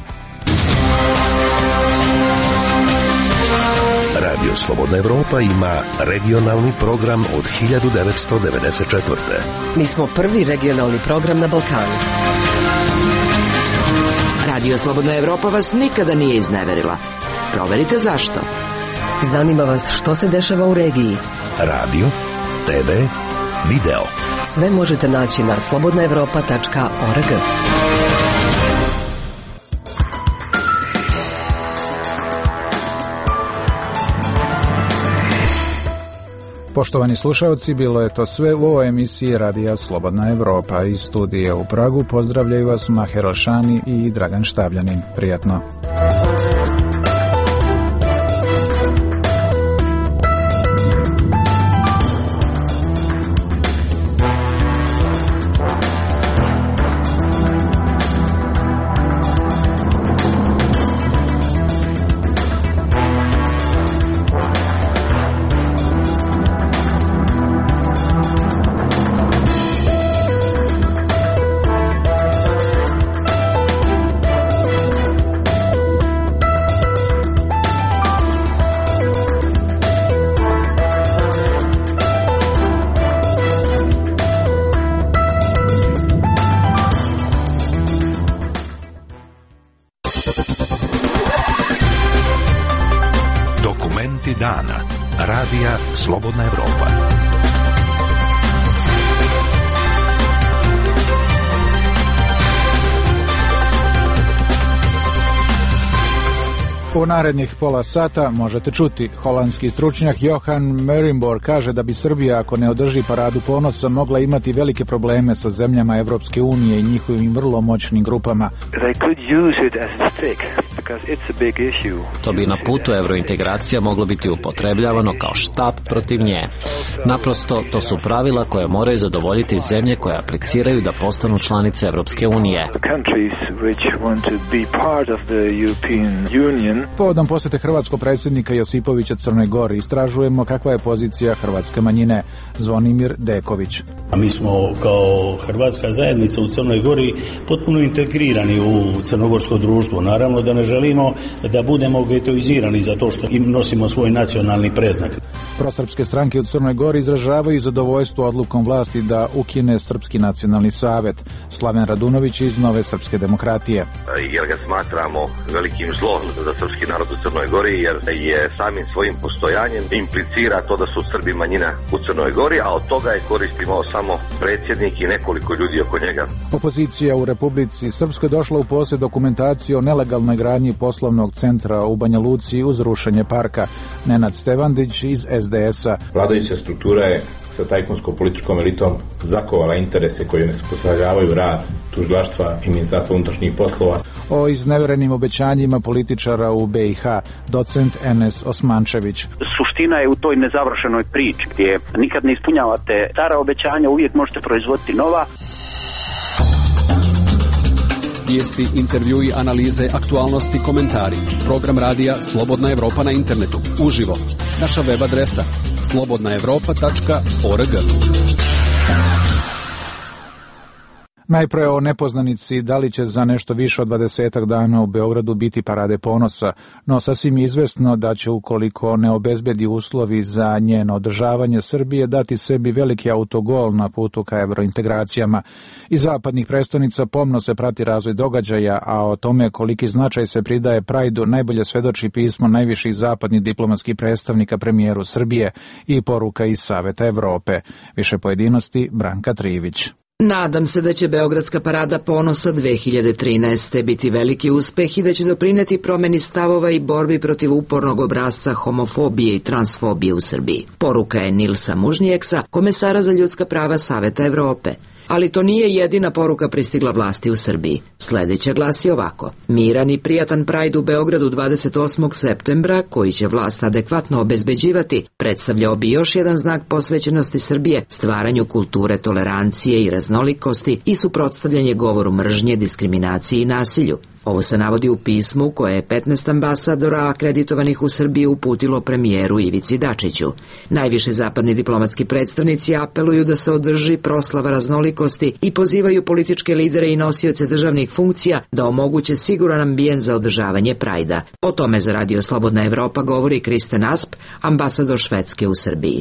Radio Slobodna Evropa ima regionalni program od hiljadu devetsto devedeset četvrte. Mi smo prvi regionalni program na Balkanu. Radio Slobodna Evropa vas nikada nije izneverila. Proverite zašto. Zanima vas što se dešava u regiji. Radio, te ve, video. Sve možete naći na slobodna evropa tačka org. Poštovani slušalci, bilo je to sve u ovoj emisiji Radija Slobodna Evropa. Iz studija u Pragu pozdravljaju vas Maher Alšani i Dragan Štavljanin. Prijatno. Dana. Radija Slobodna Evropa. U narednih pola sata možete čuti. Holandski stručnjak Johan Merimboer kaže da bi Srbija, ako ne održi paradu ponosa, mogla imati velike probleme sa zemljama Evropske unije i njihovim vrlo moćnim grupama. To bi na putu evrointegracija moglo biti upotrebljavano kao štap protiv nje. Naprosto, to su pravila koje moraju zadovoljiti zemlje koje apliciraju da postanu članice Evropske unije. Povodom posete hrvatskog predsjednika Josipovića Crnoj Gori istražujemo kakva je pozicija hrvatske manjine. Zvonimir Deković. A mi smo kao hrvatska zajednica u Crnoj Gori potpuno integrirani u crnogorsko društvo. Naravno da ne želimo da budemo getoizirani zato što im nosimo svoj nacionalni predznak. Prosrpske stranke u Crnoj Gori izražavaju zadovoljstvo odlukom vlasti da ukine Srpski nacionalni savet. Slaven Radunović iz Nove srpske demokratije. Jer ga smatramo velikim zlom za srpski narod u Crnoj Gori, jer je samim svojim postojanjem implicira to da su Srbi manjina u Crnoj Gori, a od toga je korist imao samo predsjednik i nekoliko ljudi oko njega. Opozicija u Republici Srpskoj došla u posjed dokumentacije o nelegalnoj gradnji poslovnog centra u Banja Luci uz rušenje parka. Nenad Stevandić iz es de es-a. Vladajuća struktura je sa tajkunskom političkom elitom zakovala interese koji ne uspostavljavaju rad tužilaštva i Ministarstva unutrašnjih poslova. O izneverenim obećanjima političara u be i ha, docent Enes Osmančević. Suština je u toj nezavršenoj priči gdje nikad ne ispunjavate stara obećanja, uvijek možete proizvoditi nova. Vijesti, intervjui, analize, aktualnosti, komentari. Program radija Slobodna Evropa na internetu. Uživo. Naša web adresa slobodna evropa tačka org. Najprije o nepoznanici da li će za nešto više od dvadesetak dana u Beogradu biti parade ponosa, no sasvim izvesno da će, ukoliko ne obezbedi uslovi za njeno održavanje, Srbije dati sebi veliki autogol na putu ka evrointegracijama. Iz zapadnih prestonica pomno se prati razvoj događaja, a o tome koliki značaj se pridaje Prajdu najbolje svedoči pismo najviših zapadnih diplomatskih predstavnika premijeru Srbije i poruka iz Saveta Evrope. Više pojedinosti Branka Trivić. Nadam se da će Beogradska parada ponosa dve hiljade trinaeste. biti veliki uspeh i da će doprineti promeni stavova i borbi protiv upornog obrasca homofobije i transfobije u Srbiji. Poruka je Nilsa Mužnijeksa, komesara za ljudska prava Saveta Evrope. Ali to nije jedina poruka pristigla vlasti u Srbiji. Sljedeća glasi ovako. Miran i prijatan Pride u Beogradu dvadeset osmog septembra, koji će vlast adekvatno obezbeđivati, predstavljao bi još jedan znak posvećenosti Srbije stvaranju kulture tolerancije i raznolikosti i suprotstavljanje govoru mržnje, diskriminaciji i nasilju. Ovo se navodi u pismu koje je petnaest ambasadora akreditovanih u Srbiji uputilo premijeru Ivici Dačiću. Najviši zapadni diplomatski predstavnici apeluju da se održi proslava raznolikosti i pozivaju političke lidere i nosioce državnih funkcija da omoguće siguran ambijent za održavanje Prajda. O tome za Radio Slobodna Evropa govori Kristen Asp, ambasador Švedske u Srbiji.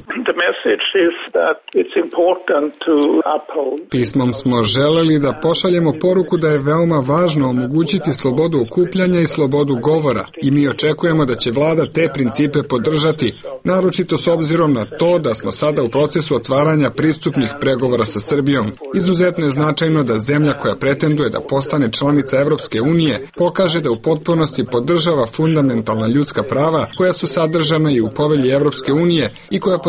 Pismom smo želeli da pošaljemo poruku da je veoma važno omogućiti slobodu okupljanja i slobodu govora i mi očekujemo da će vlada te principe podržati, naročito s obzirom na to da smo sada u procesu otvaranja pristupnih pregovora sa Srbijom. Izuzetno je značajno da zemlja koja pretenduje da postane članica Evropske unije pokaže da u potpunosti podržava fundamentalna ljudska prava koja su sadržana i u povelji Evropske unije i koja podržavaju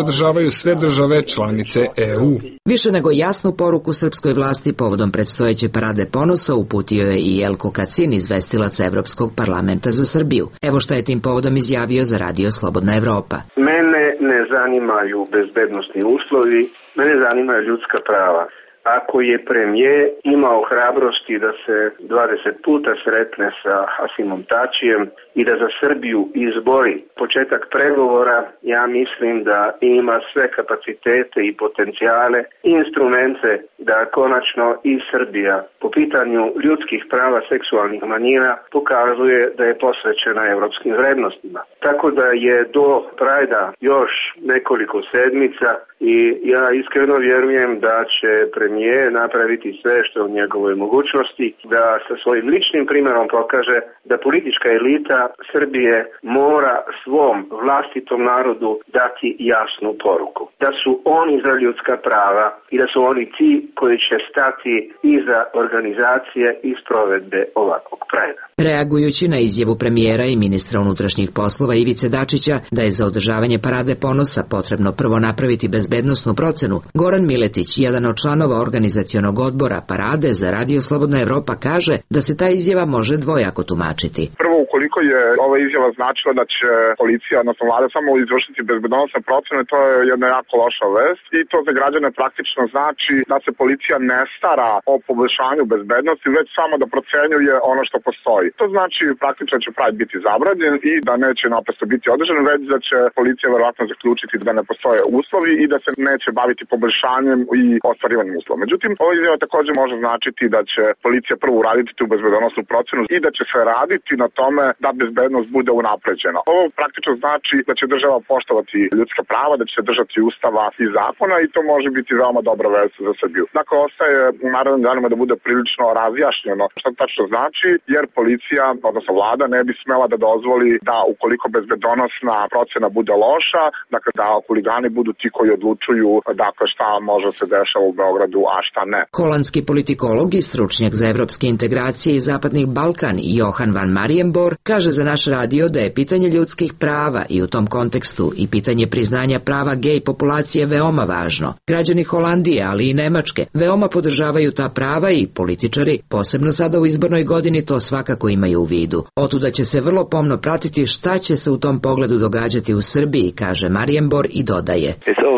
imaju sve države članice E U. Više nego jasnu poruku srpskoj vlasti povodom predstojeće parade ponosa uputio je i Jelko Kacin, izvestilac Evropskog parlamenta za Srbiju. Evo šta je tim povodom izjavio za Radio Slobodna Evropa. Mene ne zanimaju bezbednosni uslovi, mene zanimaju ljudska prava. Ako je premijer imao hrabrosti da se dvadeset puta sretne sa Hasimom Tačijem i da za Srbiju izbori početak pregovora, ja mislim da ima sve kapacitete i potencijale i instrumente da konačno i Srbija po pitanju ljudskih prava seksualnih manjina pokazuje da je posvećena evropskim vrednostima. Tako da je do Prajda još nekoliko sedmica i ja iskreno vjerujem da će premijer napraviti sve što je u njegovoj mogućnosti, da sa svojim ličnim primjerom pokaže da politička elita Srbije mora svom vlastitom narodu dati jasnu poruku. Da su oni za ljudska prava i da su oni ti koji će stati iza organizacije i sprovedbe ovakvog Prajda. Reagujući na izjavu premijera i ministra unutrašnjih poslova Ivice Dačića da je za održavanje parade ponosa potrebno prvo napraviti bezbednosnu procenu, Goran Miletić, jedan od članova organizacionog odbora parade za Radio Slobodna Evropa, kaže da se ta izjava može dvojako tumačiti. Prvo, ukoliko je ova izjava značila da će policija, odnosno vlada, samo izvršiti bezbednosne procene, to je jedna jako loša vest i to za građane praktično znači da se policija ne stara o poboljšanju bezbednosti, već samo da procenjuje ono što postoji. To znači praktično će Pride biti zabranjen i da neće naprosto biti održan, već da će policija verovatno zaključiti da ne postoje uslovi i da se neće baviti poboljšanjem i ostvarivanjem uslova. Međutim, ova izjava također može značiti da će policija prvo uraditi tu bezbednosnu procenu i da će se raditi na tome da bezbednost bude unapređena. Ovo praktično znači da će država poštovati ljudska prava, da će se držati ustava i zakona i to može biti veoma dobra vest za Srbiju. Dakle, ostaje u narednim danima da bude prilično razjašnjeno šta tačno znači, jer policija, odnosno vlada, ne bi smela da dozvoli da ukoliko bezbednosna procena bude loša, dakle da huligani budu ti koji odlučuju dakle šta može se dešava u Beogradu, a šta ne. Holandski politikolog i stručnjak za evropske integracije i zapadnih Balkan Johan van Marienborg kaže za naš radio da je pitanje ljudskih prava i u tom kontekstu i pitanje priznanja prava gej populacije veoma važno. Građani Holandije, ali i Nemačke, veoma podržavaju ta prava i političari, posebno sada u izbornoj godini, to svakako imaju u vidu. Otuda će se vrlo pomno pratiti šta će se u tom pogledu događati u Srbiji, kaže Marienborg i dodaje.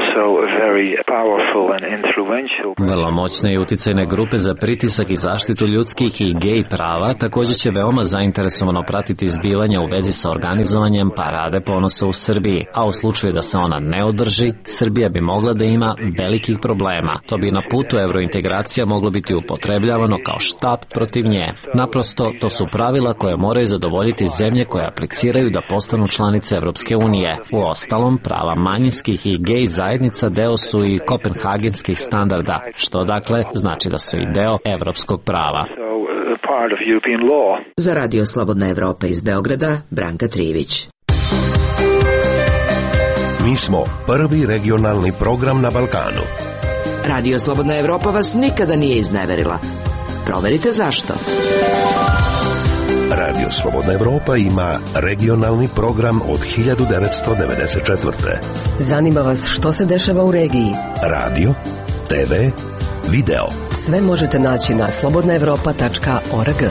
Vrlo moćne i uticajne grupe za pritisak i zaštitu ljudskih i gej prava također će veoma zainteresovano pratiti zbivanja u vezi sa organizovanjem parade ponosa u Srbiji, a u slučaju da se ona ne održi, Srbija bi mogla da ima velikih problema. To bi na putu evrointegracija moglo biti upotrebljavano kao štap protiv nje. Naprosto, to su pravila koje moraju zadovoljiti zemlje koje apliciraju da postanu članice Evropske unije. U ostalom, prava manjinskih i gej zajednica deo su i kopenhagenskih standarda, što dakle znači da su i deo evropskog prava. Za Radio Slobodna Evropa iz Beograda, Branka Trivić. Mi smo prvi regionalni program na Balkanu. Radio Slobodna Evropa vas nikada nije izneverila. Proverite zašto. Radio Slobodna Evropa ima regionalni program od hiljadu devetsto devedeset četvrte. Zanima vas što se dešava u regiji? Radio, te ve, video. Sve možete naći na slobodna evropa tačka org.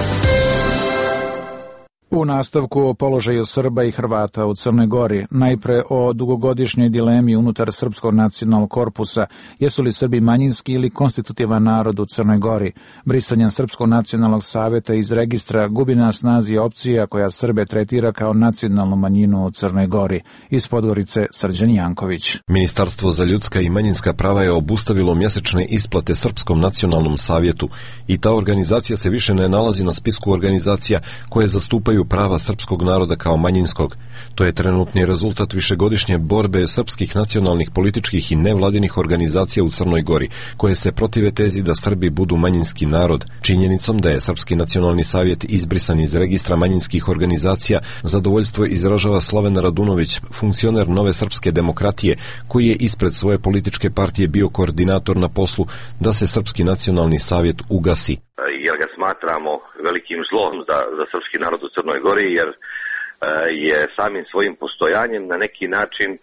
U nastavku o položaju Srba i Hrvata u Crnoj Gori, najpre o dugogodišnjoj dilemi unutar Srpskog nacionalnog korpusa, jesu li Srbi manjinski ili konstitutivan narod u Crnoj Gori. Brisanjem Srpskog nacionalnog saveta iz registra gubi na snazi opcija koja Srbe tretira kao nacionalnu manjinu u Crnoj Gori. Iz Podgorice, Srđan Janković. Ministarstvo za ljudska i manjinska prava je obustavilo mjesečne isplate Srpskom nacionalnom savjetu i ta organizacija se više ne nalazi na spisku organizacija koje zastupaju prava srpskog naroda kao manjinskog. To je trenutni rezultat višegodišnje borbe srpskih nacionalnih političkih i nevladinih organizacija u Crnoj Gori, koje se protive tezi da Srbi budu manjinski narod. Činjenicom da je Srpski nacionalni savjet izbrisan iz registra manjinskih organizacija, zadovoljstvo izražava Slaven Radunović, funkcioner Nove srpske demokratije, koji je ispred svoje političke partije bio koordinator na poslu da se Srpski nacionalni savjet ugasi. Jer ga smatramo velikim zlom za, za srpski narod u Crnoj Gori, jer e, je samim svojim postojanjem na neki način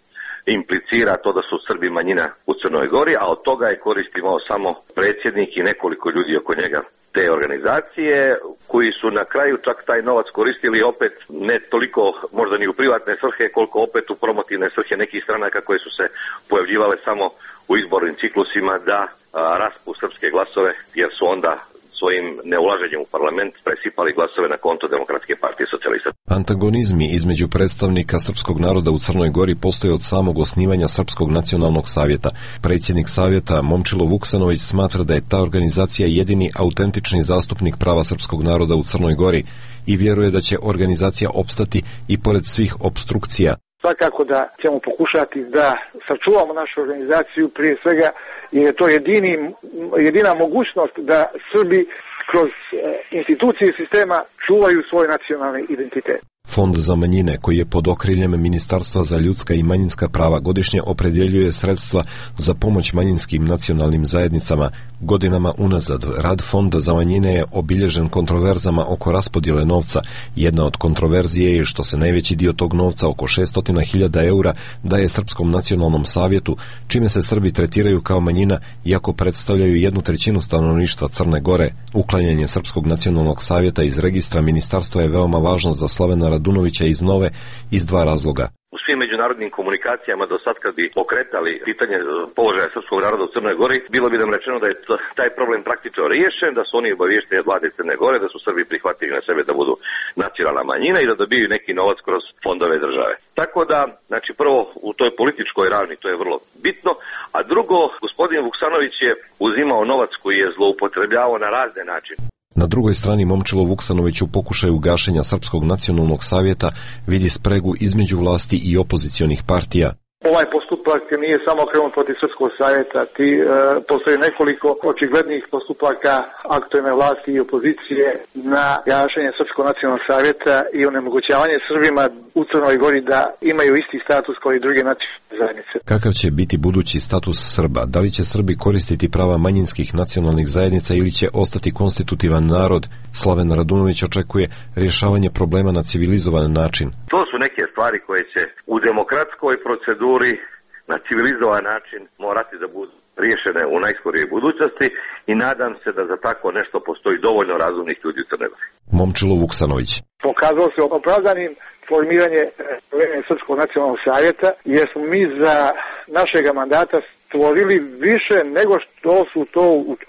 implicira to da su Srbi manjina u Crnoj Gori, a od toga je korist imao samo predsjednik i nekoliko ljudi oko njega te organizacije, koji su na kraju čak taj novac koristili opet ne toliko možda ni u privatne svrhe, koliko opet u promotivne svrhe nekih stranaka koje su se pojavljivale samo u izbornim ciklusima da a, raspu srpske glasove, jer su onda svojim neulaženjem u parlament presipali glasove na konto Demokratske partije socijalista. Antagonizmi između predstavnika srpskog naroda u Crnoj Gori postoje od samog osnivanja Srpskog nacionalnog savjeta. Predsjednik savjeta Momčilo Vuksanović smatra da je ta organizacija jedini autentični zastupnik prava srpskog naroda u Crnoj Gori i vjeruje da će organizacija opstati i pored svih opstrukcija. Svakako da ćemo pokušati da sačuvamo našu organizaciju prije svega, jer je to jedini, jedina mogućnost da Srbi kroz institucije sistema čuvaju svoj nacionalni identitet. Fond za manjine, koji je pod okriljem Ministarstva za ljudska i manjinska prava, godišnje opredjeljuje sredstva za pomoć manjinskim nacionalnim zajednicama. Godinama unazad rad Fonda za manjine je obilježen kontroverzama oko raspodjele novca. Jedna od kontroverzije je što se najveći dio tog novca, oko šesto hiljada eura, daje Srpskom nacionalnom savjetu, čime se Srbi tretiraju kao manjina, iako predstavljaju jednu trećinu stanovništva Crne Gore. Uklanjanje Srpskog nacionalnog savjeta iz registra ministarstva je veoma važno za Slavena Radunovića iz Nove iz dva razloga. U svim međunarodnim komunikacijama do sad kad bi pokretali pitanje položaja srpskog naroda u Crnoj Gori, bilo bi nam rečeno da je taj problem praktično riješen, da su oni obaviješteni od vlade Crne Gore, da su Srbi prihvatili na sebe da budu nacionalna manjina i da dobiju neki novac kroz fondove države. Tako da, znači prvo u toj političkoj ravni to je vrlo bitno, a drugo, gospodin Vuksanović je uzimao novac koji je zloupotrebljavao na razne načine. Na drugoj strani Momčilo Vuksanović u pokušaju gašenja Srpskog nacionalnog savjeta vidi spregu između vlasti i opozicionih partija. Ovaj postupak nije samo krenut protiv Srpskog savjeta, ti e, postoji nekoliko očiglednih postupaka aktualne vlasti i opozicije na gašenje Srpskog nacionalnog savjeta i onemogućavanje Srbima u Crnoj Gori da imaju isti status kao i druge nacionalne zajednice. Kakav će biti budući status Srba? Da li će Srbi koristiti prava manjinskih nacionalnih zajednica ili će ostati konstitutivan narod? Slaven Radunović očekuje rješavanje problema na civilizovan način. To su neke stvari koje će u demokratskoj proceduri na civilizovan način morati da budu riješene u najskorijoj budućnosti i nadam se da za tako nešto postoji dovoljno razumnih ljudi u Crnoj Gori. Momčilo Vuksanović. Pokazalo se opravdanim formiranje Srpskog nacionalnog savjeta, jer smo mi za našega mandata stvorili više nego što su to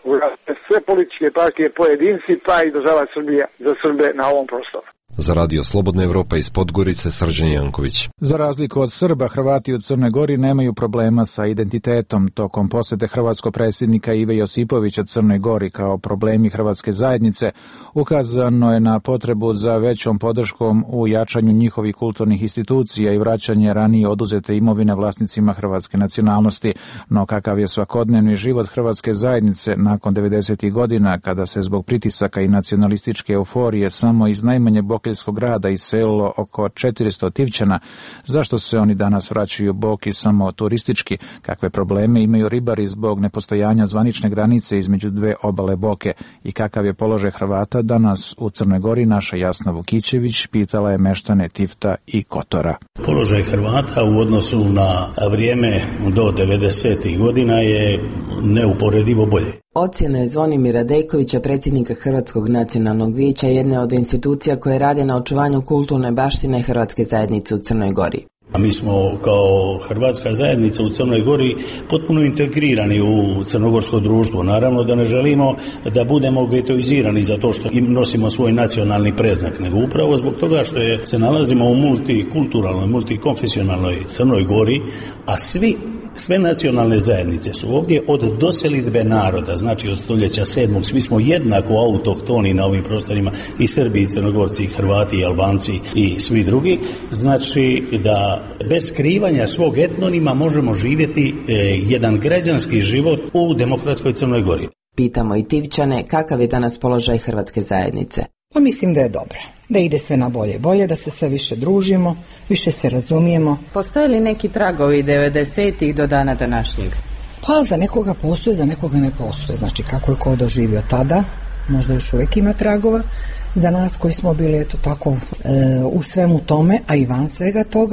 sve političke partije, pojedinci, pa i država Srbija za Srbe na ovom prostoru. Za radio Slobodna Evropa iz Podgorice, Srđan Janković. Za razliku od Srba, Hrvati u Crnoj Gori nemaju problema sa identitetom. Tokom posete hrvatskog predsjednika Ive Josipovića Crnoj Gori kao problemi hrvatske zajednice, ukazano je na potrebu za većom podrškom u jačanju njihovih kulturnih institucija i vraćanje ranije oduzete imovine vlasnicima hrvatske nacionalnosti. No kakav je svakodnevni život hrvatske zajednice nakon devedesetih godina, kada se zbog pritisaka i nacionalističke euforije samo iz najmanje Bokeljskog grada iselilo oko četiristo Tivčana, zašto se oni danas vraćaju Boki samo turistički, kakve probleme imaju ribari zbog nepostojanja zvanične granice između dve obale Boke i kakav je položaj Hrvata danas u Crnoj Gori, naša Jasna Vukićević pitala je meštane Tivta i Kotora. Položaj Hrvata u odnosu na vrijeme do devedesetih godina je neuporedivo bolje. Ocjena je Zvonimira Dejkovića, predsjednika Hrvatskog nacionalnog vijeća, jedne od institucija koje rade na očuvanju kulturne baštine hrvatske zajednice u Crnoj Gori. A mi smo kao hrvatska zajednica u Crnoj Gori potpuno integrirani u crnogorsko društvo. Naravno da ne želimo da budemo getoizirani zato što im nosimo svoj nacionalni preznak, nego upravo zbog toga što je, se nalazimo u multikulturalnoj, multikonfesionalnoj Crnoj Gori, a svi Sve nacionalne zajednice su ovdje od doselitbe naroda, znači od stoljeća sedmog, svi smo jednako autohtoni na ovim prostorima, i Srbi, i Crnogorci, i Hrvati, i Albanci i svi drugi, znači da bez skrivanja svog etnonima možemo živjeti e, jedan građanski život u demokratskoj Crnoj Gori. Pitamo i Tivčane kakav je danas položaj hrvatske zajednice. Pa mislim da je dobro, da ide sve na bolje bolje, da se sve više družimo, više se razumijemo. Postoje li neki tragovi devedesetih do dana današnjeg? Pa za nekoga postoje, za nekoga ne postoje. Znači kako je ko doživio tada, možda još uvijek ima tragova. Za nas koji smo bili eto tako e, u svemu tome, a i van svega toga,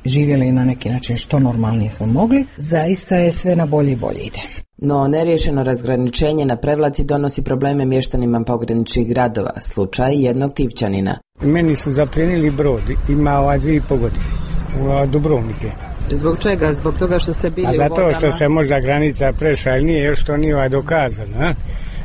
živjeli na neki način što normalnije smo mogli. Zaista je sve na bolje i bolje ide. No, neriješeno razgraničenje na prevlaci donosi probleme mještanima pograničnih gradova, slučaj jednog Tivčanina. Meni su zaplijenili brod, ima ova dvije i po godine, u Dubrovnike. Zbog čega? Zbog toga što ste bili u vodama? A zato što se možda granica prešla, ali nije još to nije dokazano, a?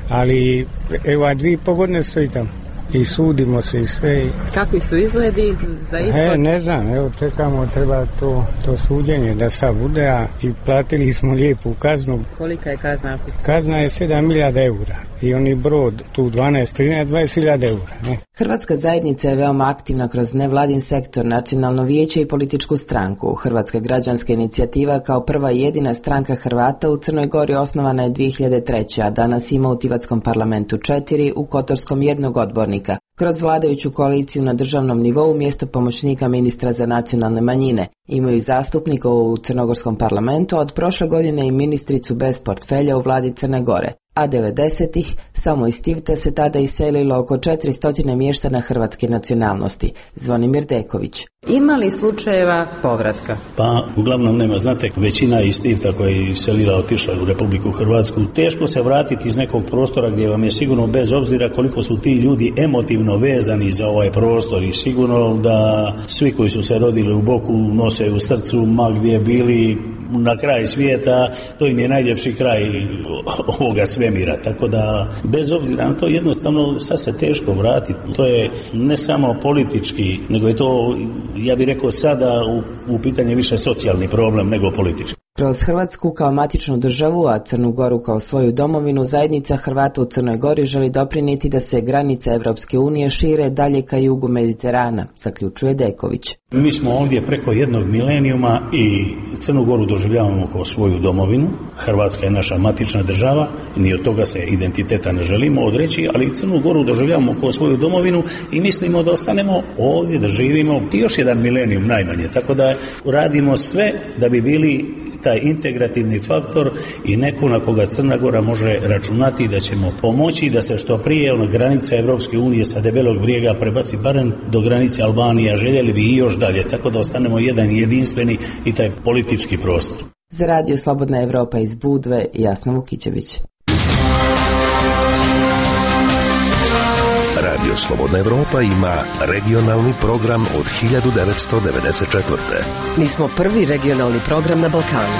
Ali evo dvije i po godine stoji tamo. I sudimo se i sve. Kakvi su izgledi za ishod? E, ne znam, evo čekamo, treba to, to suđenje da sad bude, a i platili smo lijepu kaznu. Kolika je kazna? Kazna je sedam hiljada eura i oni brod tu dvanaest, trinaest, dvadeset hiljada eura. Ne? Hrvatska zajednica je veoma aktivna kroz nevladin sektor, nacionalno vijeće i političku stranku. Hrvatska građanska inicijativa kao prva i jedina stranka Hrvata u Crnoj Gori osnovana je dvije hiljade treće. a danas ima u Tivatskom parlamentu četiri, u Kotorskom jednog odbornika. Kroz vladajuću koaliciju na državnom nivou mjesto pomoćnika ministra za nacionalne manjine. Imaju zastupnika u Crnogorskom parlamentu, od prošle godine i ministricu bez portfelja u vladi Crne Gore. A devedesetih samo iz Tivta se tada iselilo oko četiristo mještana hrvatske nacionalnosti. Zvonimir Deković. Ima li slučajeva povratka? Pa uglavnom nema. Znate, većina iz Tivta koja je iselila otišla u Republiku Hrvatsku. Teško se vratiti iz nekog prostora gdje vam je sigurno, bez obzira koliko su ti ljudi emotivno vezani za ovaj prostor, i sigurno da svi koji su se rodili u Boku nose u srcu, ma gdje bili na kraj svijeta, to im je najljepši kraj ovoga svemira, tako da bez obzira na to jednostavno sad se teško vratiti. To je ne samo politički, nego je to, ja bih rekao sada u, u pitanje više socijalni problem nego politički. Kroz Hrvatsku kao matičnu državu, a Crnu Goru kao svoju domovinu, zajednica Hrvata u Crnoj Gori želi doprinijeti da se granice Europske unije šire dalje ka jugu Mediterana, zaključuje Deković. Mi smo ovdje preko jednog milenijuma i Crnu Goru doživljavamo kao svoju domovinu. Hrvatska je naša matična država, ni od toga se identiteta ne želimo odreći, ali Crnu Goru doživljavamo kao svoju domovinu i mislimo da ostanemo ovdje, da živimo još jedan milenijum najmanje, tako da radimo sve da bi bili taj integrativni faktor i neko na koga Crna Gora može računati da ćemo pomoći da se što prije ono granica Evropske unije sa debelog brijega prebaci barem do granice Albanije, a željeli bi i još dalje, tako da ostanemo jedan jedinstveni i taj politički prostor. Za radio Slobodna Evropa iz Budve, Jasna Vukićević. Radio Slobodna Evropa ima regionalni program od hiljadu devetsto devedeset četvrte. Mi smo prvi regionalni program na Balkanu.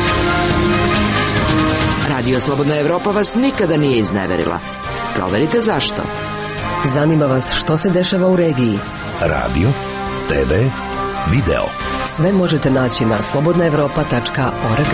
Radio Slobodna Evropa vas nikada nije izneverila. Proverite zašto. Zanima vas što se dešava u regiji. Radio, te ve, video. Sve možete naći na slobodna evropa tačka org.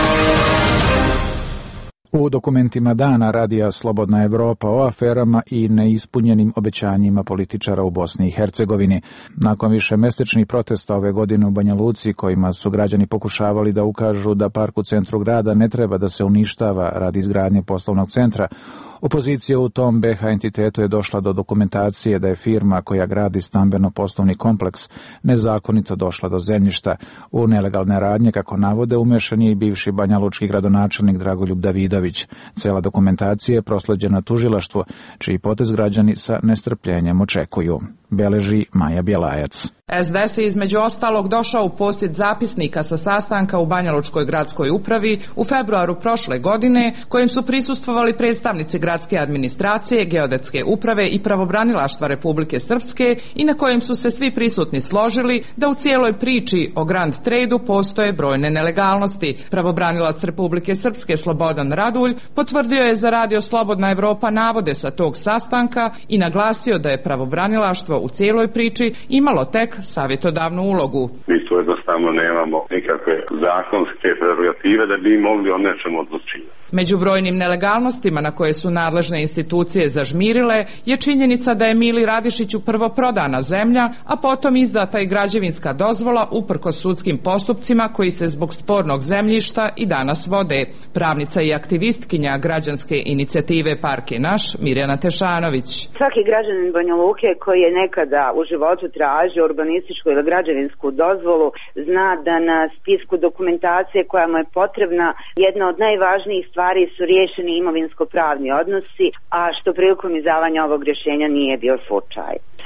U dokumentima dana radija Slobodna Evropa o aferama i neispunjenim obećanjima političara u Bosni i Hercegovini. Nakon više mesečnih protesta ove godine u Banja Luci, kojima su građani pokušavali da ukažu da park u centru grada ne treba da se uništava radi izgradnje poslovnog centra, opozicija u tom be ha entitetu je došla do dokumentacije da je firma koja gradi stambeno-poslovni kompleks nezakonito došla do zemljišta. U nelegalne radnje, kako navode, umešan je i bivši banjalučki gradonačelnik Dragoljub Davidović. Cela dokumentacija je prosleđena tužilaštvu, čiji potez građani sa nestrpljenjem očekuju. Beleži Maja Bjelajac. es de es je između ostalog došao u posjed zapisnika sa sastanka u Banjalučkoj gradskoj upravi u februaru prošle godine, kojim su prisustvovali predstavnici gradske administracije, geodetske uprave i pravobranilaštva Republike Srpske i na kojem su se svi prisutni složili da u cijeloj priči o Grand Trade-u postoje brojne nelegalnosti. Pravobranilac Republike Srpske Slobodan Radulj potvrdio je za radio Slobodna Evropa navode sa tog sastanka i naglasio da je pravobranilaštvo u cijeloj priči imalo tek savjetodavnu ulogu. Mi tu jednostavno nemamo nikakve zakonske prerogative da bi mogli o nečemu odlučivati. Među brojnim nelegalnostima na koje su nadležne institucije zažmirile je činjenica da je Mili Radišiću prvo prodana zemlja, a potom izdata i građevinska dozvola uprkos sudskim postupcima koji se zbog spornog zemljišta i danas vode. Pravnica i aktivistkinja građanske inicijative Park je naš, Mirjana Tešanović. Svaki građanin Banja Luke koji je nekada u životu tražio urbanističku ili građevinsku dozvolu zna da na spisku dokumentacije koja mu je potrebna jedna od najvažnijih stvari su riješeni imovinsko-pravni odnosi, a što prilikom izdavanja ovog rješenja nije bio slučaj.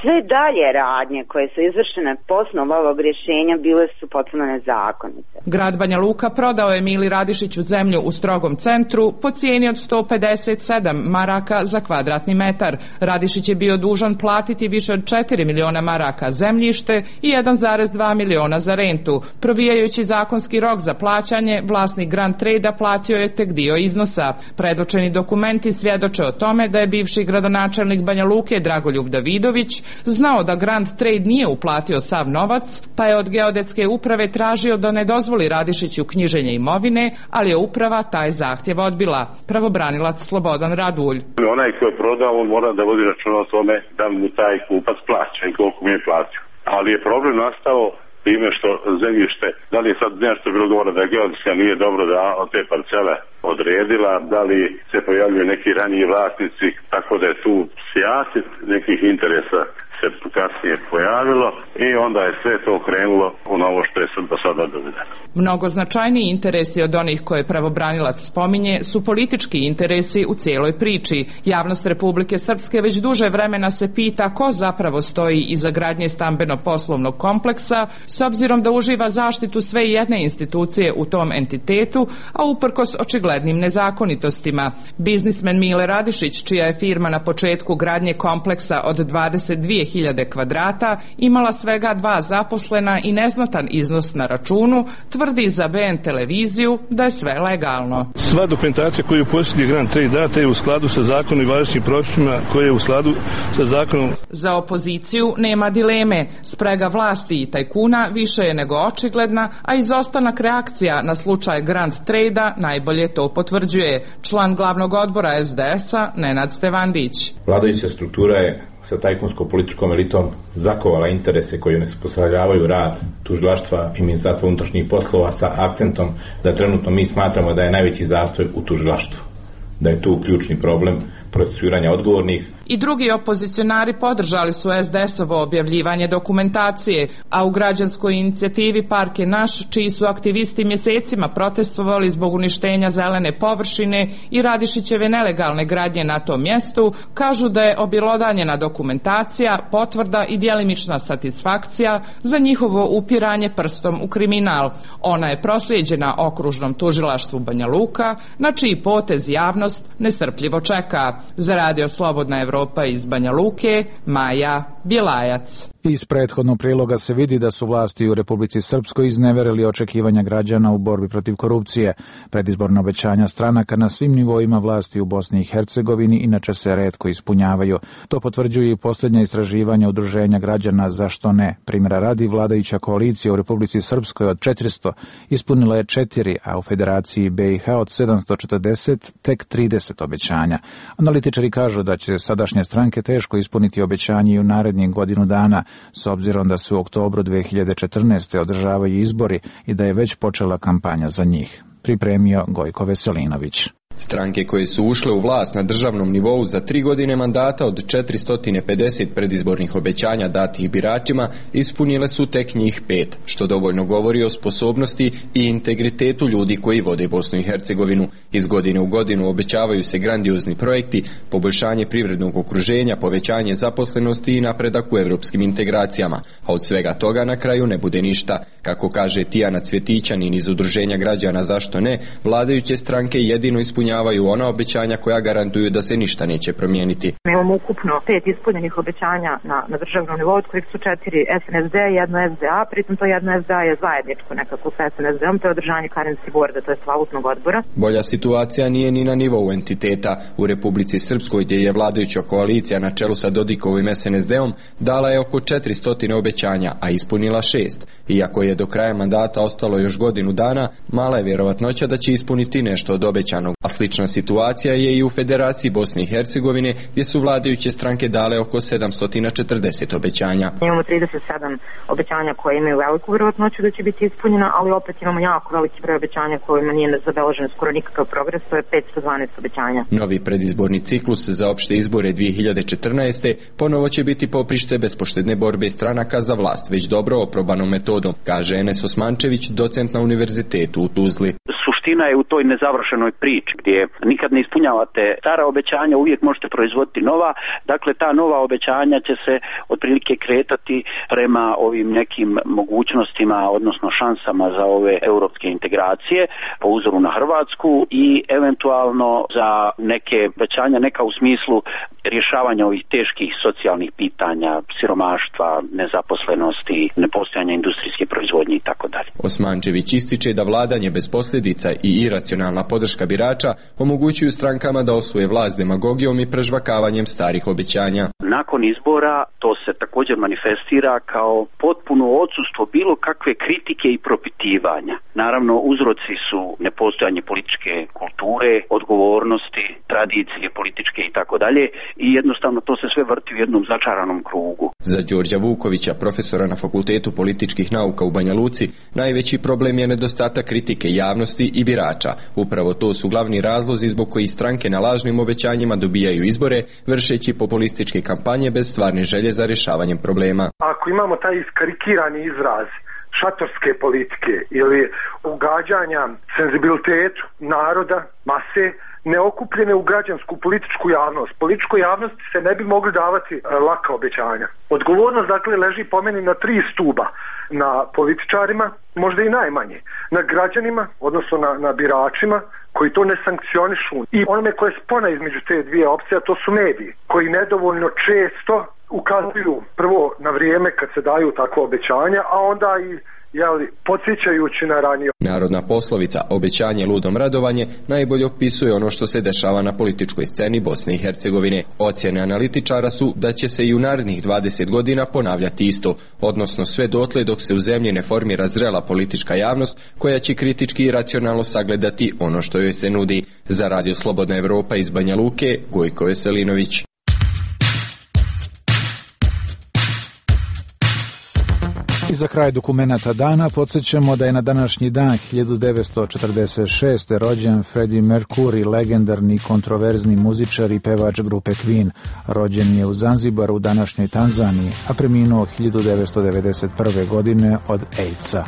sve dalje radnje koje su izvršene po osnovu ovog rješenja bile su potpuno nezakonite. Grad Banja Luka prodao je Mili Radišiću zemlju u strogom centru po cijeni od sto pedeset sedam maraka za kvadratni metar. Radišić je bio dužan platiti više od četiri miliona maraka zemljište i jedan zarez dva miliona za rentu. Probijajući zakonski rok za plaćanje, vlasnik Grand Trade-a platio je tek dio iznosa. Predočeni dokumenti svjedoče o tome da je bivši gradonačelnik Banja Luke Dragoljub Davidović znao da Grand Trade nije uplatio sav novac, pa je od geodetske uprave tražio da ne dozvoli Radišiću knjiženje imovine, ali je uprava taj zahtjev odbila. Pravobranilac Slobodan Radulj. Onaj ko je prodao, on mora da vodi računa o tome da mu taj kupac plaća i koliko mu je platio. Ali je problem nastao time što zemljište, da li je sad nešto bilo govora da geodetska nije dobro da od te parcele odredila, da li se pojavljuju neki raniji vlasnici, tako da je tu sijaset nekih interesa se kasnije pojavilo i onda je sve to krenulo u novo što je sad do sada dovedeno. Mnogo značajniji interesi od onih koje pravobranilac spominje su politički interesi u cijeloj priči. Javnost Republike Srpske već duže vremena se pita ko zapravo stoji iza gradnje stambeno-poslovnog kompleksa, s obzirom da uživa zaštitu sve jedne institucije u tom entitetu, a uprkos očiglednim nezakonitostima. Biznismen Mile Radišić, čija je firma na početku gradnje kompleksa od dvadeset dvije hiljade kvadrata imala svega dva zaposlena i neznatan iznos na računu, tvrdi za B N televiziju da je sve legalno. Sva dokumentacija koju posjeduje Grand Trade data je u skladu sa zakonom i važećim propisima koje je u skladu sa zakonom. Za opoziciju nema dileme. Sprega vlasti i tajkuna više je nego očigledna, a izostanak reakcija na slučaj Grand Trade-a najbolje to potvrđuje. Član glavnog odbora S D S-a Nenad Stevandić. Vladajuća struktura je sa tajkunsko-političkom elitom zakovala interese koji ne uspostavljavaju rad tužilaštva i Ministarstva unutrašnjih poslova sa akcentom da trenutno mi smatramo da je najveći zastoj u tužilaštvu, da je tu ključni problem procesuiranja odgovornih. I drugi opozicionari podržali su S D S-ovo objavljivanje dokumentacije, a u građanskoj inicijativi Park je naš, čiji su aktivisti mjesecima protestovali zbog uništenja zelene površine i Radišićeve nelegalne gradnje na tom mjestu, kažu da je objelodanjena dokumentacija, potvrda i djelimična satisfakcija za njihovo upiranje prstom u kriminal. Ona je proslijeđena okružnom tužilaštvu Banja Luka, na čiji potez javnost nestrpljivo čeka. Za Radio Slobodna Evropa iz Banja Luke, Maja Bjelajac. Iz prethodnog priloga se vidi da su vlasti u Republici Srpskoj izneverili očekivanja građana u borbi protiv korupcije. Predizborna obećanja stranaka na svim nivoima vlasti u Bosni i Hercegovini inače se retko ispunjavaju. To potvrđuju i posljednja istraživanja udruženja građana Zašto ne. Primjera radi, vladajuća koalicija u Republici Srpskoj od četiristo ispunila je četiri, a u Federaciji B i H od sedamsto četrdeset tek trideset obećanja. Analitičari kažu da će sadašnje stranke teško ispuniti obećanje i u narednih godinu dana, s obzirom da se u oktobru dve hiljade četrnaeste. održavaju izbori i da je već počela kampanja za njih. Pripremio Gojko Veselinović. Stranke koje su ušle u vlast na državnom nivou za tri godine mandata od četiristo pedeset predizbornih obećanja datih biračima ispunile su tek njih pet, što dovoljno govori o sposobnosti i integritetu ljudi koji vode Bosnu i Hercegovinu. Iz godine u godinu obećavaju se grandiozni projekti, poboljšanje privrednog okruženja, povećanje zaposlenosti i napredak u evropskim integracijama, a od svega toga na kraju ne bude ništa. Kako kaže Tijana Cvjetićanin iz udruženja građana Zašto ne, vladajuće stranke jedino ispunjavaju ona obećanja koja garantuju da se ništa neće promijeniti. Imamo ukupno pet ispunjenih obećanja na, na državnom nivou, od kojih su četiri S N S D, jedno S D A, pritom to jedno S D A je zajedničko nekako sa S N S D-om, to je održanje Karenski borda, to je valutnog odbora. Bolja situacija nije ni na nivou entiteta. U Republici Srpskoj, gdje je vladajuća koalicija na čelu sa Dodikovim S N S D-om, dala je oko četiristo obećanja, a ispunila šest. Iako je do kraja mandata ostalo još godinu dana, mala je vjerovatnoća da će ispuniti nešto od obećanog. A slična situacija je i u Federaciji Bosne i Hercegovine, gdje su vladajuće stranke dale oko sedamsto četrdeset obećanja. Imamo trideset sedam obećanja koje imaju veliku vjerovatnoću da će biti ispunjena, ali opet imamo jako veliki broj obećanja kojima nije zabeležen skoro nikakav progres, to je petsto dvanaest obećanja. Novi predizborni ciklus za opšte izbore dvije hiljade četrnaeste. ponovo će biti poprište bespoštedne borbe stranaka za vlast, već dobro oprobanom metodom, kaže Enes Osmančević, docent na univerzitetu u Tuzli. suština je u toj nezavršenoj priči gdje nikad ne ispunjavate stara obećanja, uvijek možete proizvoditi nova. Dakle, ta nova obećanja će se otprilike kretati prema ovim nekim mogućnostima, odnosno šansama za ove europske integracije po uzoru na Hrvatsku i eventualno za neke obećanja, neka u smislu rješavanja ovih teških socijalnih pitanja, siromaštva, nezaposlenosti, nepostojanja industrijske proizvodnje i tako dalje. Osmančević ističe da vladanje bez posljedica i iracionalna podrška birača omogućuju strankama da osvoje vlast demagogijom i prežvakavanjem starih obećanja. Nakon izbora to se također manifestira kao potpuno odsustvo bilo kakve kritike i propitivanja. Naravno, uzroci su nepostojanje političke kulture, odgovornosti, tradicije političke i tako dalje i jednostavno to se sve vrti u jednom začaranom krugu. Za Đorđa Vukovića, profesora na Fakultetu političkih nauka u Banja Luci, najveći problem je nedostatak kritike javnosti i birača. Upravo to su glavni razlozi zbog kojih stranke na lažnim obećanjima dobijaju izbore, vršeći populističke kampanje bez stvarne želje za rješavanjem problema. Ako imamo taj iskarikirani izraz šatorske politike ili ugađanja senzibilitetu naroda, mase, neokupljene u građansku političku javnost. Političkoj javnosti se ne bi mogli davati laka obećanja. Odgovornost dakle leži po meni na tri stuba. Na političarima, možda i najmanje. Na građanima, odnosno na, na biračima, koji to ne sankcionišu. I onome koje je spona između te dvije opcije, to su mediji, koji nedovoljno često ukazuju prvo na vrijeme kad se daju takva obećanja, a onda i jeli, podsjećajući na ranije. Narodna poslovica obećanje ludom radovanje najbolje opisuje ono što se dešava na političkoj sceni Bosne i Hercegovine. Ocjene analitičara su da će se i u narednih dvadeset godina ponavljati isto, odnosno sve dotle dok se u zemlji ne formira zrela politička javnost koja će kritički i racionalno sagledati ono što joj se nudi. Za Radio Slobodna Evropa iz Banja Luke, Gojko Veselinović. I za kraj dokumenata dana podsjećamo da je na današnji dan hiljadu devetsto četrdeset šeste. rođen Freddie Mercury, legendarni kontroverzni muzičar i pevač grupe Queen. Rođen je u Zanzibaru u današnjoj Tanzaniji, a preminuo hiljadu devetsto devedeset prve. godine od AIDS-a.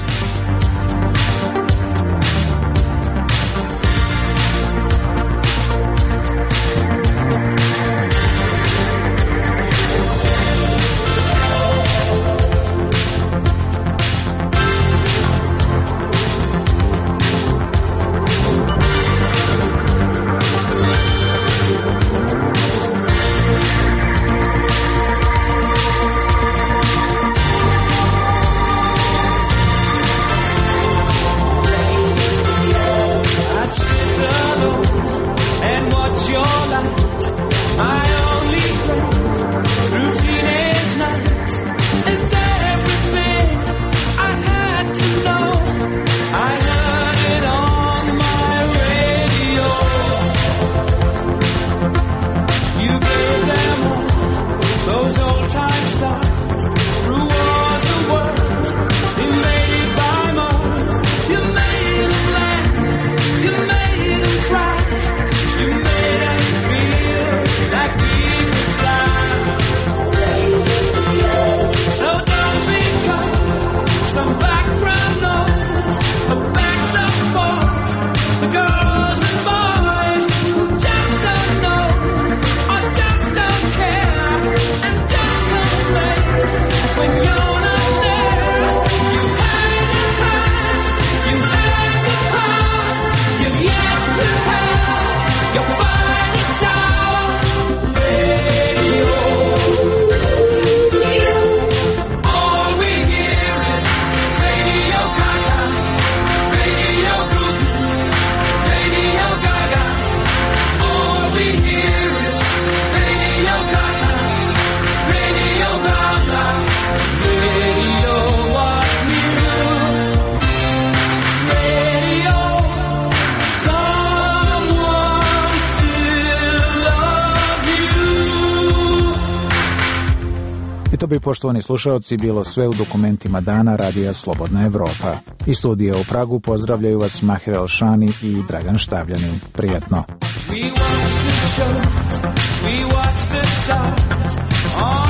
To bi, poštovani slušalci, bilo sve u dokumentima dana Radija Slobodna Evropa. Iz studija u Pragu pozdravljaju vas Mahir Elšani i Dragan Štavljanin. Prijatno. We watch the shows, we watch the stars,